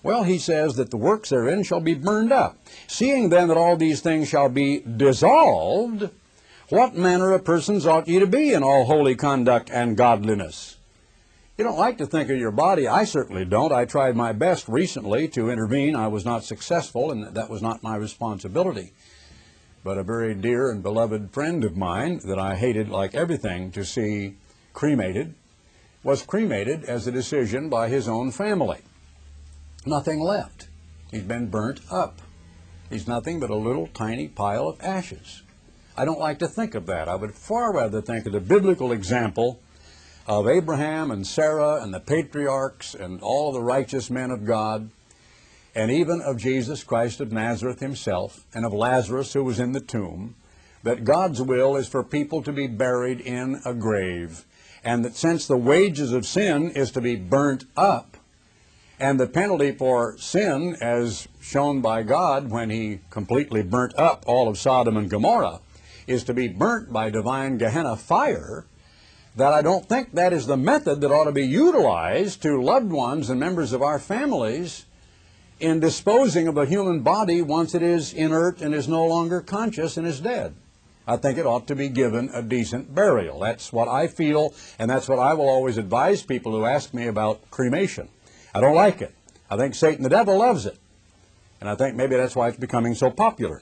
Well, he says that the works therein shall be burned up. Seeing then that all these things shall be dissolved, what manner of persons ought ye to be in all holy conduct and godliness? You don't like to think of your body. I certainly don't. I tried my best recently to intervene. I was not successful, and that was not my responsibility. But a very dear and beloved friend of mine that I hated like everything to see cremated was cremated as a decision by his own family. Nothing left. He's been burnt up. He's nothing but a little tiny pile of ashes. I don't like to think of that. I would far rather think of the biblical example of Abraham and Sarah and the patriarchs and all the righteous men of God, and even of Jesus Christ of Nazareth himself, and of Lazarus who was in the tomb, that God's will is for people to be buried in a grave, and that since the wages of sin is to be burnt up, and the penalty for sin, as shown by God when he completely burnt up all of Sodom and Gomorrah, is to be burnt by divine Gehenna fire, that I don't think that is the method that ought to be utilized to loved ones and members of our families in disposing of a human body once it is inert and is no longer conscious and is dead. I think it ought to be given a decent burial. That's what I feel, and that's what I will always advise people who ask me about cremation. I don't like it. I think Satan the devil loves it. And I think maybe that's why it's becoming so popular.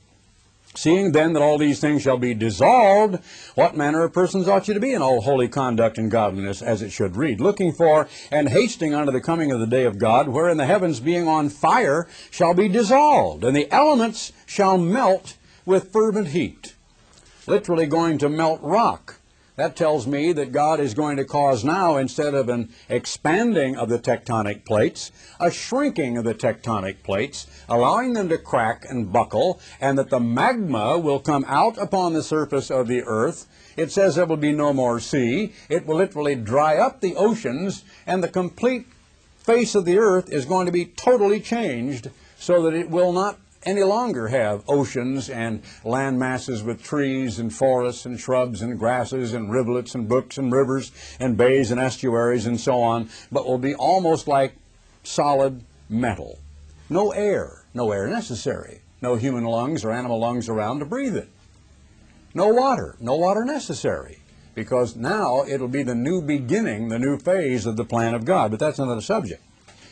Seeing then that all these things shall be dissolved, what manner of persons ought you to be in all holy conduct and godliness, as it should read, looking for and hasting unto the coming of the day of God, wherein the heavens being on fire shall be dissolved, and the elements shall melt with fervent heat. Literally going to melt rock. That tells me that God is going to cause now, instead of an expanding of the tectonic plates, a shrinking of the tectonic plates, allowing them to crack and buckle, and that the magma will come out upon the surface of the earth. It says there will be no more sea. It will literally dry up the oceans, and the complete face of the earth is going to be totally changed so that it will not any longer have oceans and land masses with trees and forests and shrubs and grasses and rivulets and brooks and rivers and bays and estuaries and so on, but will be almost like solid metal. No air necessary. No human lungs or animal lungs around to breathe it. No water necessary, because now it'll be the new beginning, the new phase of the plan of God, but that's another subject.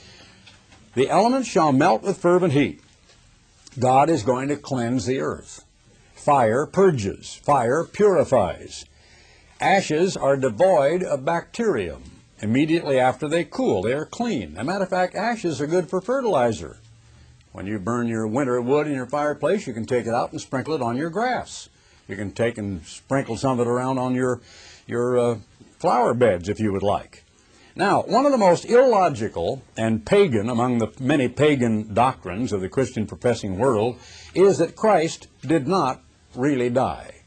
The elements shall melt with fervent heat. God is going to cleanse the earth. Fire purges. Fire purifies. Ashes are devoid of bacterium. Immediately after they cool, they are clean. As a matter of fact, ashes are good for fertilizer. When you burn your winter wood in your fireplace, you can take it out and sprinkle it on your grass. You can take and sprinkle some of it around on your flower beds if you would like. Now, one of the most illogical and pagan among the many pagan doctrines of the Christian professing world is that Christ did not really die,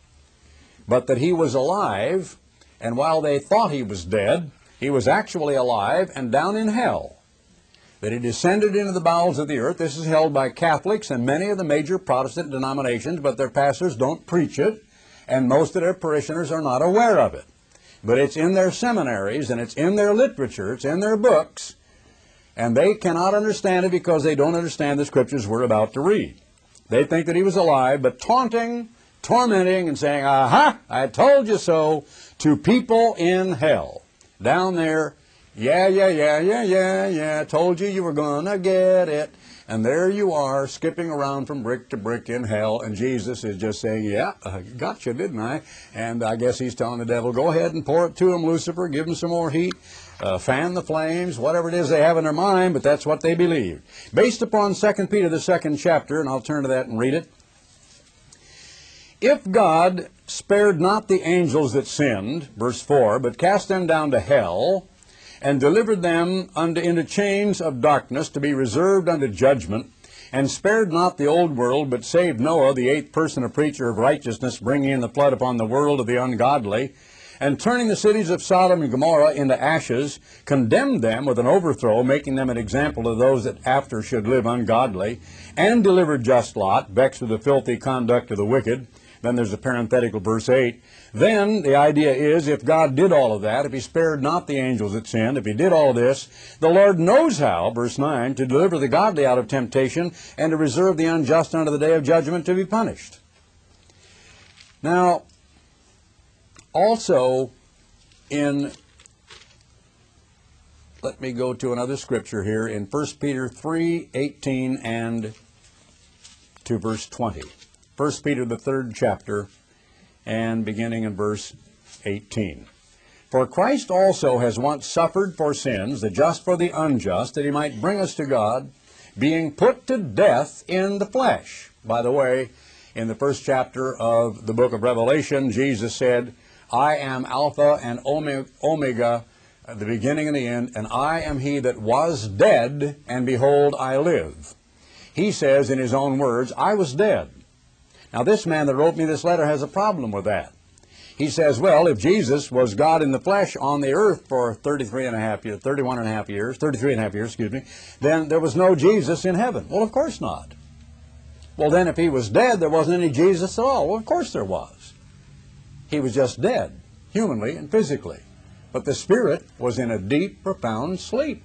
but that he was alive, and while they thought he was dead, he was actually alive and down in hell, that he descended into the bowels of the earth. This is held by Catholics and many of the major Protestant denominations, but their pastors don't preach it, and most of their parishioners are not aware of it. But it's in their seminaries, and it's in their literature, it's in their books, and they cannot understand it because they don't understand the scriptures we're about to read. They think that he was alive, but taunting, tormenting, and saying, "Aha, I told you so," to people in hell. Down there, yeah, told you were gonna get it. And there you are, skipping around from brick to brick in hell, and Jesus is just saying, yeah, I got you, didn't I? And I guess he's telling the devil, go ahead and pour it to him, Lucifer, give him some more heat, fan the flames, whatever it is they have in their mind, but that's what they believe. Based upon 2 Peter, the 2nd chapter, and I'll turn to that and read it. If God spared not the angels that sinned, verse 4, but cast them down to hell, and delivered them into chains of darkness to be reserved unto judgment, and spared not the old world, but saved Noah, the 8th person, a preacher of righteousness, bringing in the flood upon the world of the ungodly, and turning the cities of Sodom and Gomorrah into ashes, condemned them with an overthrow, making them an example of those that after should live ungodly, and delivered just Lot, vexed with the filthy conduct of the wicked, Then there's a parenthetical verse 8. Then the idea is, if God did all of that, if he spared not the angels that sinned, if he did all this, the Lord knows how, verse 9, to deliver the godly out of temptation and to reserve the unjust unto the day of judgment to be punished. Now, also let me go to another scripture here in 1 Peter 3:18 and to verse 20. 1 Peter, the 3rd chapter, and beginning in verse 18. For Christ also has once suffered for sins, the just for the unjust, that he might bring us to God, being put to death in the flesh. By the way, in the 1st chapter of the book of Revelation, Jesus said, I am Alpha and Omega, the beginning and the end, and I am he that was dead, and behold, I live. He says in his own words, I was dead. Now this man that wrote me this letter has a problem with that. He says, well, if Jesus was God in the flesh on the earth for 33 and a half years, then there was no Jesus in heaven. Well, of course not. Well, then if he was dead, there wasn't any Jesus at all. Well, of course there was. He was just dead, humanly and physically. But the Spirit was in a deep, profound sleep.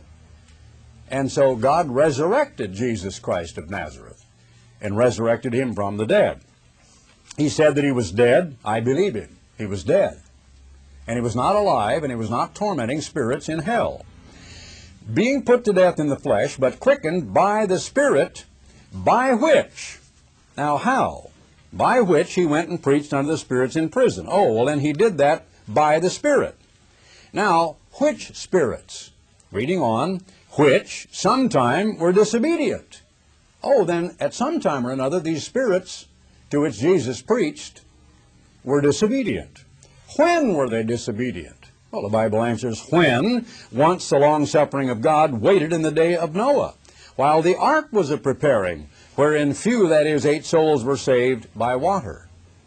And so God resurrected Jesus Christ of Nazareth and resurrected him from the dead. He said that he was dead. I believe him. He was dead. And he was not alive, and he was not tormenting spirits in hell. Being put to death in the flesh, but quickened by the Spirit, by which, now how? By which he went and preached unto the spirits in prison. Oh, well then he did that by the Spirit. Now, which spirits? Reading on, which sometime were disobedient. Oh, then at some time or another, these spirits to which Jesus preached were disobedient. When were they disobedient? Well, the Bible answers, when once the long-suffering of God waited in the day of Noah, while the ark was a-preparing, wherein few, that is, 8 souls, were saved by water.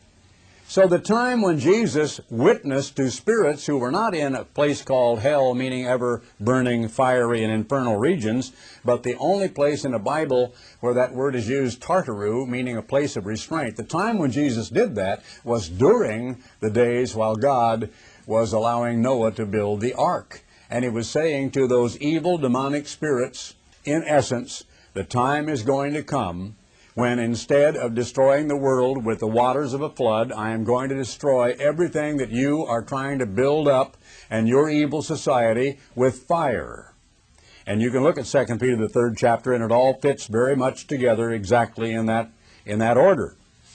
So the time when Jesus witnessed to spirits who were not in a place called hell, meaning ever burning, fiery, and infernal regions, but the only place in the Bible where that word is used, Tartaru, meaning a place of restraint. The time when Jesus did that was during the days while God was allowing Noah to build the ark. And he was saying to those evil demonic spirits, in essence, the time is going to come when instead of destroying the world with the waters of a flood, I am going to destroy everything that you are trying to build up and your evil society with fire. And you can look at 2 Peter, the 3rd chapter, and it all fits very much together exactly in that order.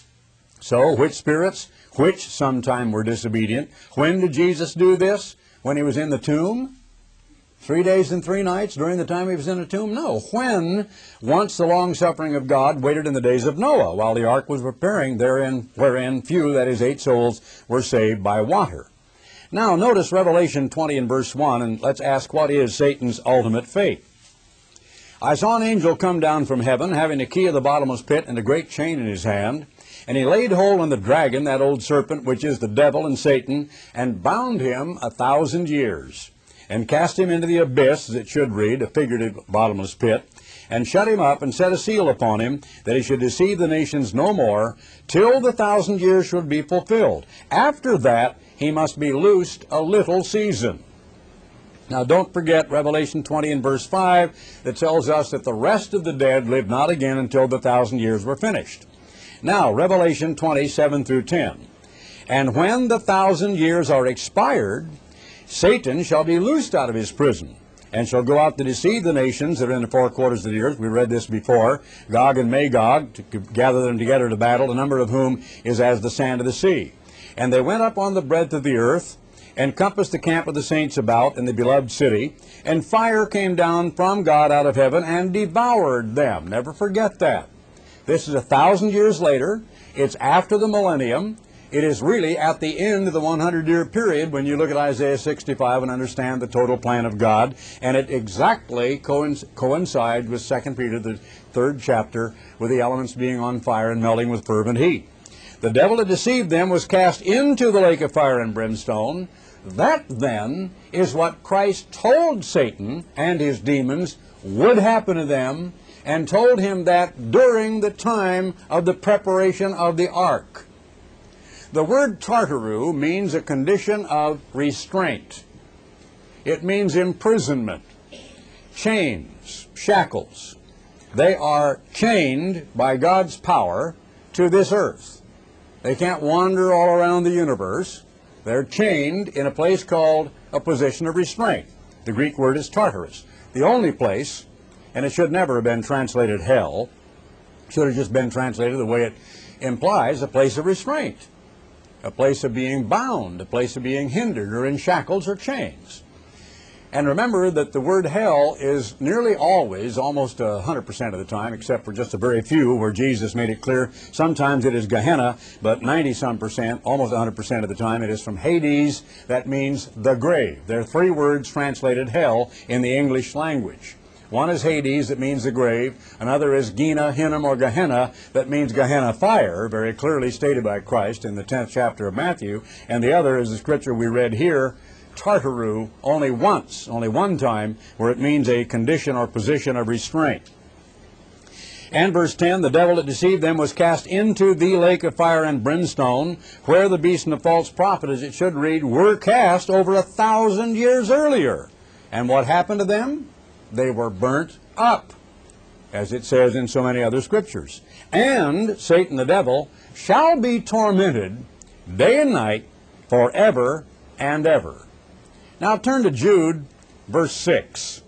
So, which spirits? Which sometime were disobedient. When did Jesus do this? When he was in the tomb? 3 days and 3 nights during the time he was in the tomb? No. When once the long-suffering of God waited in the days of Noah, while the ark was preparing, wherein few, that is 8 souls, were saved by water. Now, notice Revelation 20 and verse 1, and let's ask, what is Satan's ultimate fate? I saw an angel come down from heaven, having the key of the bottomless pit and a great chain in his hand. And he laid hold on the dragon, that old serpent, which is the devil and Satan, and bound him 1,000 years. And cast him into the abyss, as it should read, a figurative bottomless pit, and shut him up, and set a seal upon him, that he should deceive the nations no more, till the 1,000 years should be fulfilled. After that, he must be loosed a little season. Now don't forget Revelation 20 and verse 5, that tells us that the rest of the dead lived not again until the 1,000 years were finished. Now, Revelation 27 through 10. And when the 1,000 years are expired, Satan shall be loosed out of his prison, and shall go out to deceive the nations that are in the 4 quarters of the earth. We read this before. Gog and Magog, to gather them together to battle, the number of whom is as the sand of the sea. And they went up on the breadth of the earth, and compassed the camp of the saints about in the beloved city. And fire came down from God out of heaven, and devoured them. Never forget that. This is 1,000 years later. It's after the millennium. It is really at the end of the 100-year period when you look at Isaiah 65 and understand the total plan of God. And it exactly coincides with 2 Peter, the 3rd chapter, with the elements being on fire and melting with fervent heat. The devil that deceived them was cast into the lake of fire and brimstone. That, then, is what Christ told Satan and his demons would happen to them, and told him that during the time of the preparation of the ark. The word Tartaru means a condition of restraint. It means imprisonment, chains, shackles. They are chained by God's power to this earth. They can't wander all around the universe. They're chained in a place called a position of restraint. The Greek word is Tartarus. The only place, and it should never have been translated hell, should have just been translated the way it implies, a place of restraint, a place of being bound, a place of being hindered or in shackles or chains. And remember that the word hell is nearly always, almost 100% of the time, except for just a very few where Jesus made it clear, sometimes it is Gehenna, but 90-some%, almost 100% of the time, it is from Hades. That means the grave. There are three words translated hell in the English language. One is Hades, that means the grave. Another is Gina, Hinnom, or Gehenna, that means Gehenna fire, very clearly stated by Christ in the 10th chapter of Matthew. And the other is the scripture we read here, Tartaru, only once, only one time, where it means a condition or position of restraint. And verse 10, the devil that deceived them was cast into the lake of fire and brimstone, where the beast and the false prophet, as it should read, were cast over 1,000 years earlier. And what happened to them? They were burnt up, as it says in so many other scriptures. And Satan the devil shall be tormented day and night forever and ever. Now turn to Jude, verse 6.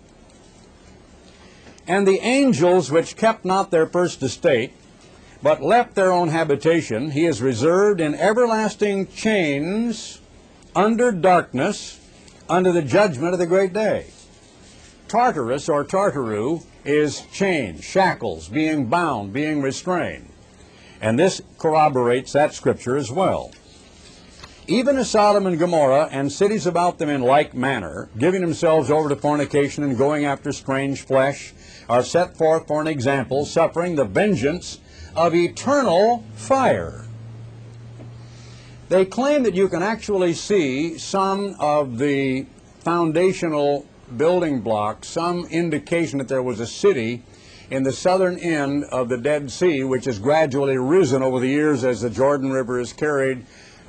And the angels which kept not their first estate, but left their own habitation, he is reserved in everlasting chains under darkness, under the judgment of the great day. Tartarus, or Tartaru, is chains, shackles, being bound, being restrained. And this corroborates that scripture as well. Even as Sodom and Gomorrah and cities about them in like manner, giving themselves over to fornication and going after strange flesh, are set forth for an example, suffering the vengeance of eternal fire. They claim that you can actually see some of the foundational building blocks, some indication that there was a city in the southern end of the Dead Sea, which has gradually risen over the years as the Jordan River has carried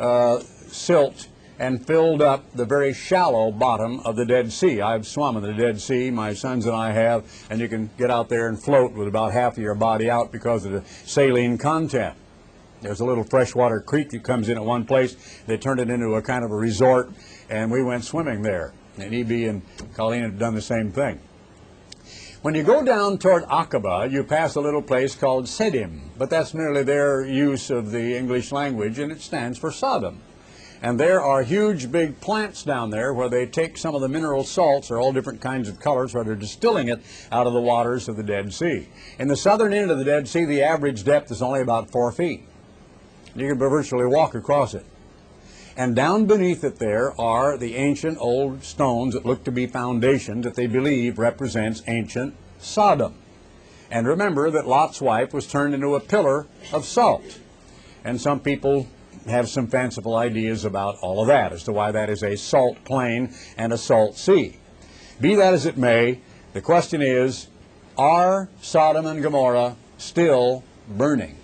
silt and filled up the very shallow bottom of the Dead Sea. I've swum in the Dead Sea, my sons and I have, and you can get out there and float with about half of your body out because of the saline content. There's a little freshwater creek that comes in at one place. They turned it into a kind of a resort, and we went swimming there. And E.B. and Colleen had done the same thing. When you go down toward Aqaba, you pass a little place called Sedim, but that's merely their use of the English language, and it stands for Sodom. And there are huge big plants down there where they take some of the mineral salts, or all different kinds of colors, where they're distilling it out of the waters of the Dead Sea. In the southern end of the Dead Sea, the average depth is only about 4 feet. You can virtually walk across it. And down beneath it there are the ancient old stones that look to be foundations that they believe represents ancient Sodom. And remember that Lot's wife was turned into a pillar of salt. And some people have some fanciful ideas about all of that as to why that is a salt plain and a salt sea. Be that as it may, the question is, are Sodom and Gomorrah still burning?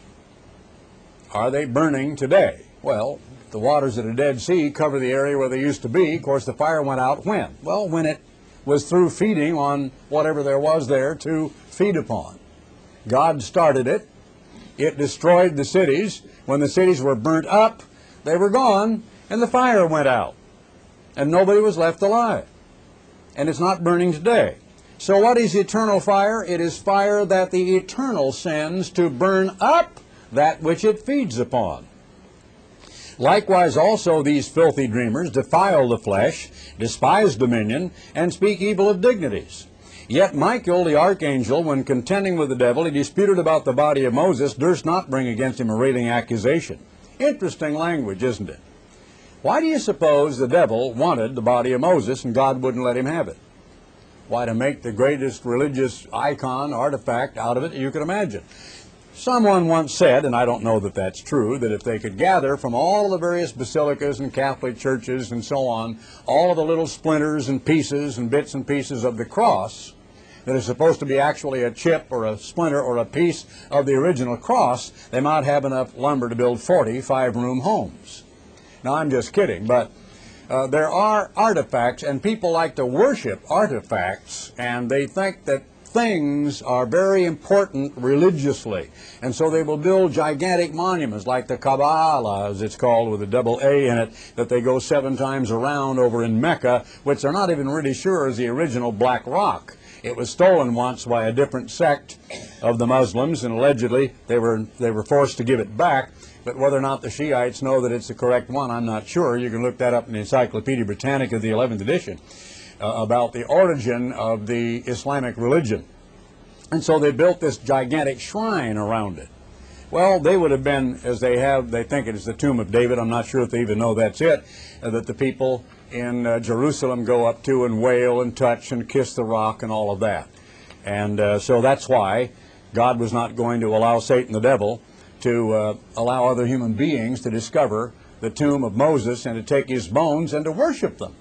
Are they burning today? Well, the waters of the Dead Sea cover the area where they used to be. Of course, the fire went out when? Well, when it was through feeding on whatever there was there to feed upon. God started it. It destroyed the cities. When the cities were burnt up, they were gone, and the fire went out. And nobody was left alive. And it's not burning today. So what is eternal fire? It is fire that the Eternal sends to burn up that which it feeds upon. Likewise also these filthy dreamers defile the flesh, despise dominion, and speak evil of dignities. Yet Michael the archangel, when contending with the devil, he disputed about the body of Moses, durst not bring against him a railing accusation. Interesting language, isn't it? Why do you suppose the devil wanted the body of Moses and God wouldn't let him have it? Why, to make the greatest religious icon, artifact out of it you can imagine. Someone once said, and I don't know that that's true, that if they could gather from all the various basilicas and Catholic churches and so on, all of the little splinters and pieces and bits and pieces of the cross, that is supposed to be actually a chip or a splinter or a piece of the original cross, they might have enough lumber to build 40 5-room homes. Now, I'm just kidding, but there are artifacts, and people like to worship artifacts, and they think that things are very important religiously, and so they will build gigantic monuments like the Kaaba, as it's called, with a double A in it, that they go 7 times around over in Mecca, which they're not even really sure is the original black rock. It was stolen once by a different sect of the Muslims, and allegedly they were forced to give it back. But whether or not the Shiites know that it's the correct one, I'm not sure. You can look that up in the Encyclopedia Britannica, the 11th edition, about the origin of the Islamic religion. And so they built this gigantic shrine around it. Well, they would have been, as they think it is the tomb of David. I'm not sure if they even know that's it, that the people in Jerusalem go up to and wail and touch and kiss the rock and all of that. And so that's why God was not going to allow Satan the devil to allow other human beings to discover the tomb of Moses and to take his bones and to worship them.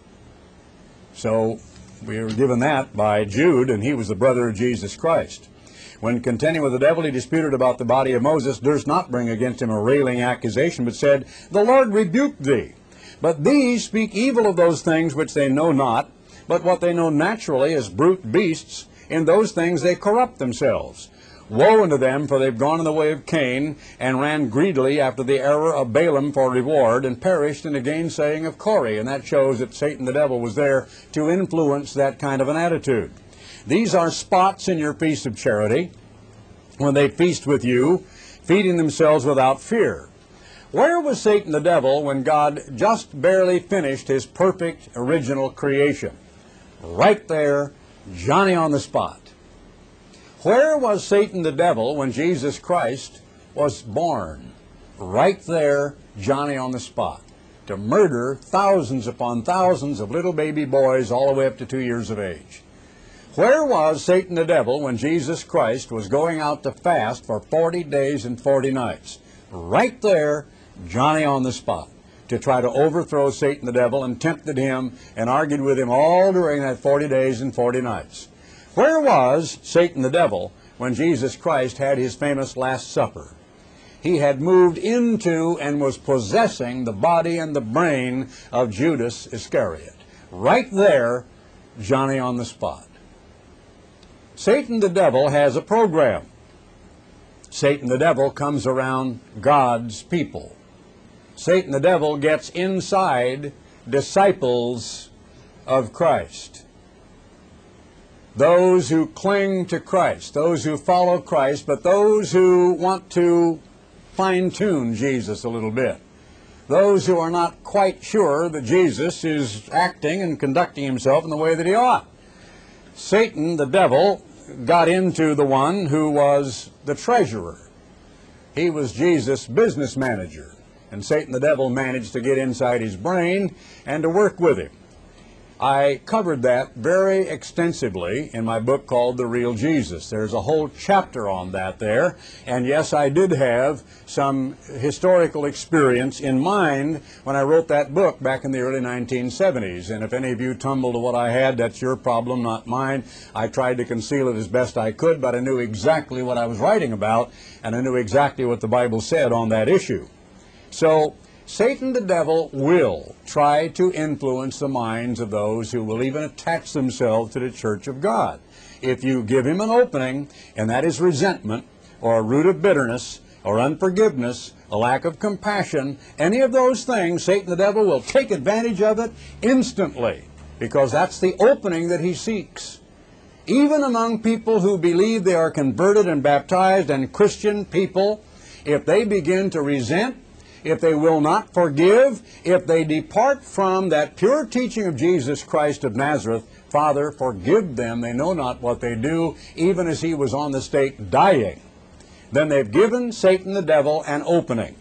So we were given that by Jude, and he was the brother of Jesus Christ. When contending with the devil, he disputed about the body of Moses, durst not bring against him a railing accusation, but said, The Lord rebuked thee. But these speak evil of those things which they know not, but what they know naturally as brute beasts, in those things they corrupt themselves. Woe unto them, for they've gone in the way of Cain, and ran greedily after the error of Balaam for reward, and perished in the gainsaying of Corey. And that shows that Satan the devil was there to influence that kind of an attitude. These are spots in your feast of charity, when they feast with you, feeding themselves without fear. Where was Satan the devil when God just barely finished his perfect original creation? Right there, Johnny on the spot. Where was Satan the devil when Jesus Christ was born? Right there, Johnny on the spot, to murder thousands upon thousands of little baby boys all the way up to 2 years of age. Where was Satan the devil when Jesus Christ was going out to fast for 40 days and 40 nights? Right there, Johnny on the spot, to try to overthrow Satan the devil, and tempted him and argued with him all during that 40 days and 40 nights. Where was Satan the devil when Jesus Christ had his famous Last Supper? He had moved into and was possessing the body and the brain of Judas Iscariot. Right there, Johnny on the spot. Satan the devil has a program. Satan the devil comes around God's people. Satan the devil gets inside disciples of Christ. Those who cling to Christ, those who follow Christ, but those who want to fine-tune Jesus a little bit. Those who are not quite sure that Jesus is acting and conducting himself in the way that he ought. Satan, the devil, got into the one who was the treasurer. He was Jesus' business manager. And Satan, the devil, managed to get inside his brain and to work with him. I covered that very extensively in my book called The Real Jesus. There's a whole chapter on that there. And yes, I did have some historical experience in mind when I wrote that book back in the early 1970s. And if any of you tumble to what I had, that's your problem, not mine. I tried to conceal it as best I could, but I knew exactly what I was writing about, and I knew exactly what the Bible said on that issue. So Satan the devil will try to influence the minds of those who will even attach themselves to the church of God. If you give him an opening, and that is resentment, or a root of bitterness, or unforgiveness, a lack of compassion, any of those things, Satan the devil will take advantage of it instantly, because that's the opening that he seeks. Even among people who believe they are converted and baptized and Christian people, if they begin to resent, if they will not forgive, if they depart from that pure teaching of Jesus Christ of Nazareth, Father, forgive them, they know not what they do, even as he was on the stake dying, then they've given Satan the devil an opening.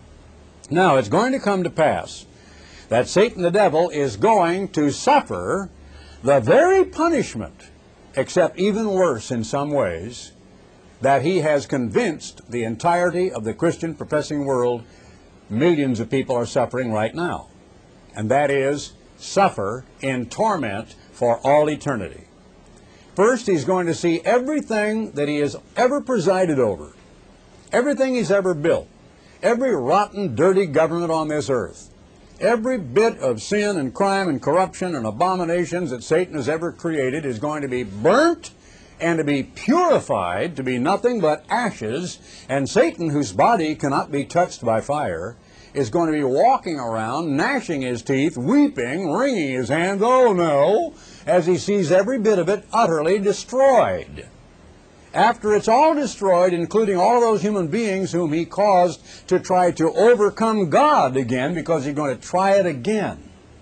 Now, it's going to come to pass that Satan the devil is going to suffer the very punishment, except even worse in some ways, that he has convinced the entirety of the Christian professing world millions of people are suffering right now. And that is, suffer in torment for all eternity. First, he's going to see everything that he has ever presided over, everything he's ever built, every rotten, dirty government on this earth, every bit of sin and crime and corruption and abominations that Satan has ever created is going to be burnt and to be purified to be nothing but ashes. And Satan, whose body cannot be touched by fire, is going to be walking around, gnashing his teeth, weeping, wringing his hands, oh no, as he sees every bit of it utterly destroyed. After it's all destroyed, including all of those human beings whom he caused to try to overcome God again, because he's going to try it again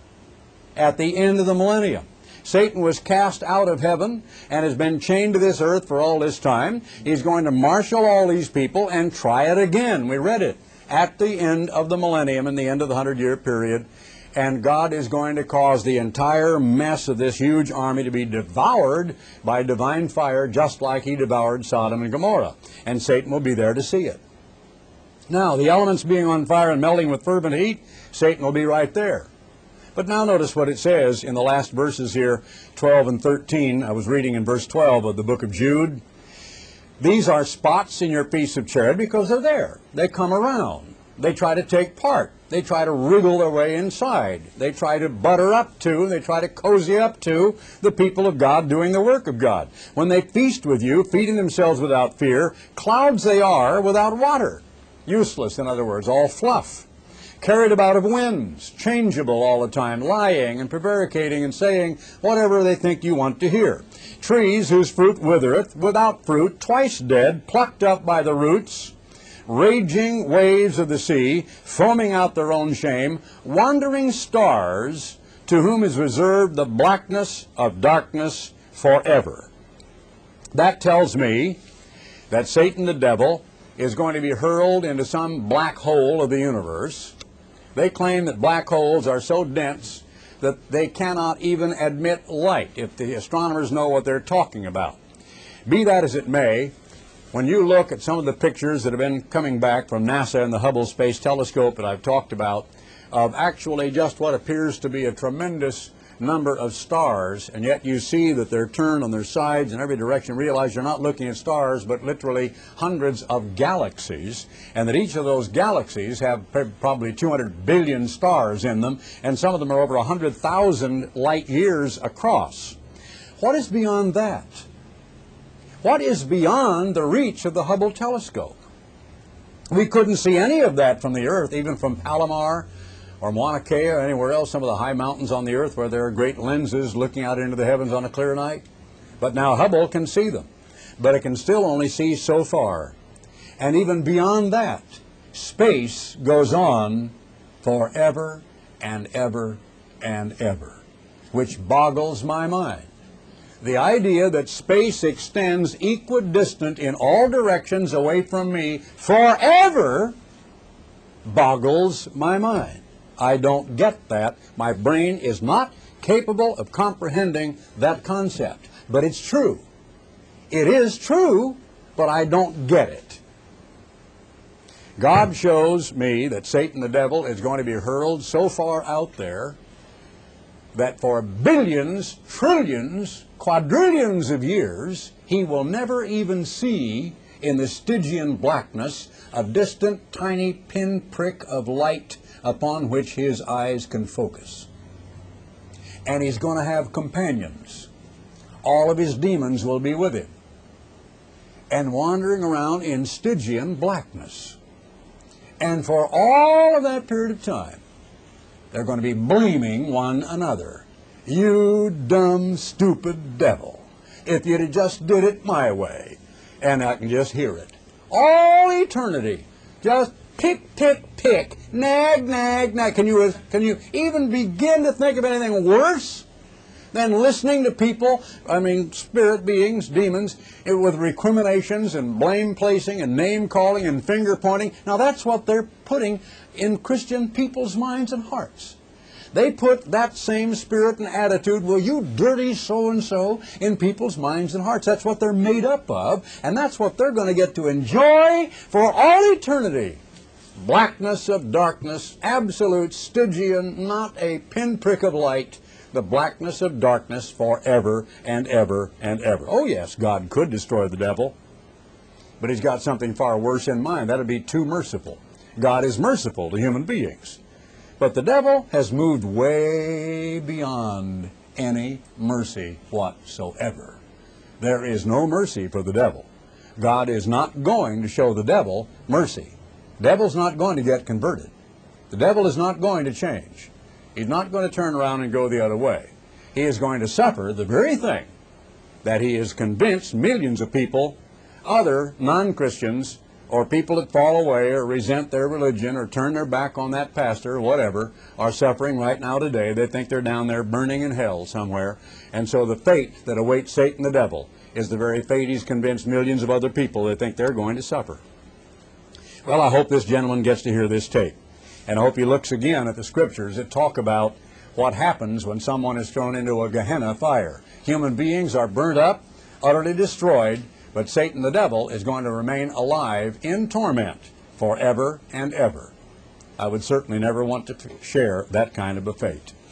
at the end of the millennium. Satan was cast out of heaven and has been chained to this earth for all this time. He's going to marshal all these people and try it again. We read it at the end of the millennium, in the end of the 100-year period. And God is going to cause the entire mess of this huge army to be devoured by divine fire, just like he devoured Sodom and Gomorrah. And Satan will be there to see it. Now, the elements being on fire and melting with fervent heat, Satan will be right there. But now notice what it says in the last verses here, 12 and 13. I was reading in verse 12 of the book of Jude. These are spots in your piece of charity because they're there. They come around. They try to take part. They try to wriggle their way inside. They try to butter up to, they try to cozy up to the people of God doing the work of God. When they feast with you, feeding themselves without fear, clouds they are without water. Useless, in other words, all fluff. Carried about of winds, changeable all the time, lying and prevaricating and saying whatever they think you want to hear. Trees whose fruit withereth, without fruit, twice dead, plucked up by the roots, raging waves of the sea, foaming out their own shame, wandering stars, to whom is reserved the blackness of darkness forever. That tells me that Satan the devil is going to be hurled into some black hole of the universe. They claim that black holes are so dense that they cannot even admit light, if the astronomers know what they're talking about. Be that as it may, when you look at some of the pictures that have been coming back from NASA and the Hubble Space Telescope that I've talked about, of actually just what appears to be a tremendous number of stars, and yet you see that they're turned on their sides in every direction, realize you're not looking at stars, but literally hundreds of galaxies, and that each of those galaxies have probably 200 billion stars in them, and some of them are over 100,000 light years across. What is beyond that? What is beyond the reach of the Hubble telescope? We couldn't see any of that from the Earth, even from Palomar or Mauna Kea or anywhere else, some of the high mountains on the earth where there are great lenses looking out into the heavens on a clear night. But now Hubble can see them. But it can still only see so far. And even beyond that, space goes on forever and ever and ever, which boggles my mind. The idea that space extends equidistant in all directions away from me forever boggles my mind. I don't get that. My brain is not capable of comprehending that concept. But it's true. It is true, but I don't get it. God shows me that Satan the devil is going to be hurled so far out there that for billions, trillions, quadrillions of years, he will never even see in the Stygian blackness a distant, tiny pinprick of light upon which his eyes can focus. And he's going to have companions. All of his demons will be with him and wandering around in Stygian blackness. And for all of that period of time, they're going to be blaming one another. You dumb, stupid devil. If you'd have just did it my way. And I can just hear it. All eternity. Just pick, pick, pick. Nag, nag, nag. Can you even begin to think of anything worse than listening to people, spirit beings, demons, with recriminations and blame placing and name calling and finger pointing? Now that's what they're putting in Christian people's minds and hearts. They put that same spirit and attitude, well, you dirty so-and-so, in people's minds and hearts. That's what they're made up of, and that's what they're going to get to enjoy for all eternity. Blackness of darkness, absolute Stygian, not a pinprick of light the blackness of darkness forever and ever and ever. Oh yes, God could destroy the devil, but he's got something far worse in mind. That would be too merciful. God is merciful to human beings. But the devil has moved way beyond any mercy whatsoever. There is no mercy for the devil. God is not going to show the devil mercy. The devil's not going to get converted. The devil is not going to change. He's not going to turn around and go the other way. He is going to suffer the very thing that he is convinced millions of people, other non-Christians, or people that fall away or resent their religion or turn their back on that pastor or whatever, are suffering right now today. They think they're down there burning in hell somewhere. And so the fate that awaits Satan the devil is the very fate he's convinced millions of other people that think they're going to suffer. Well, I hope this gentleman gets to hear this tape. And I hope he looks again at the scriptures that talk about what happens when someone is thrown into a Gehenna fire. Human beings are burnt up, utterly destroyed, but Satan the devil is going to remain alive in torment forever and ever. I would certainly never want to share that kind of a fate.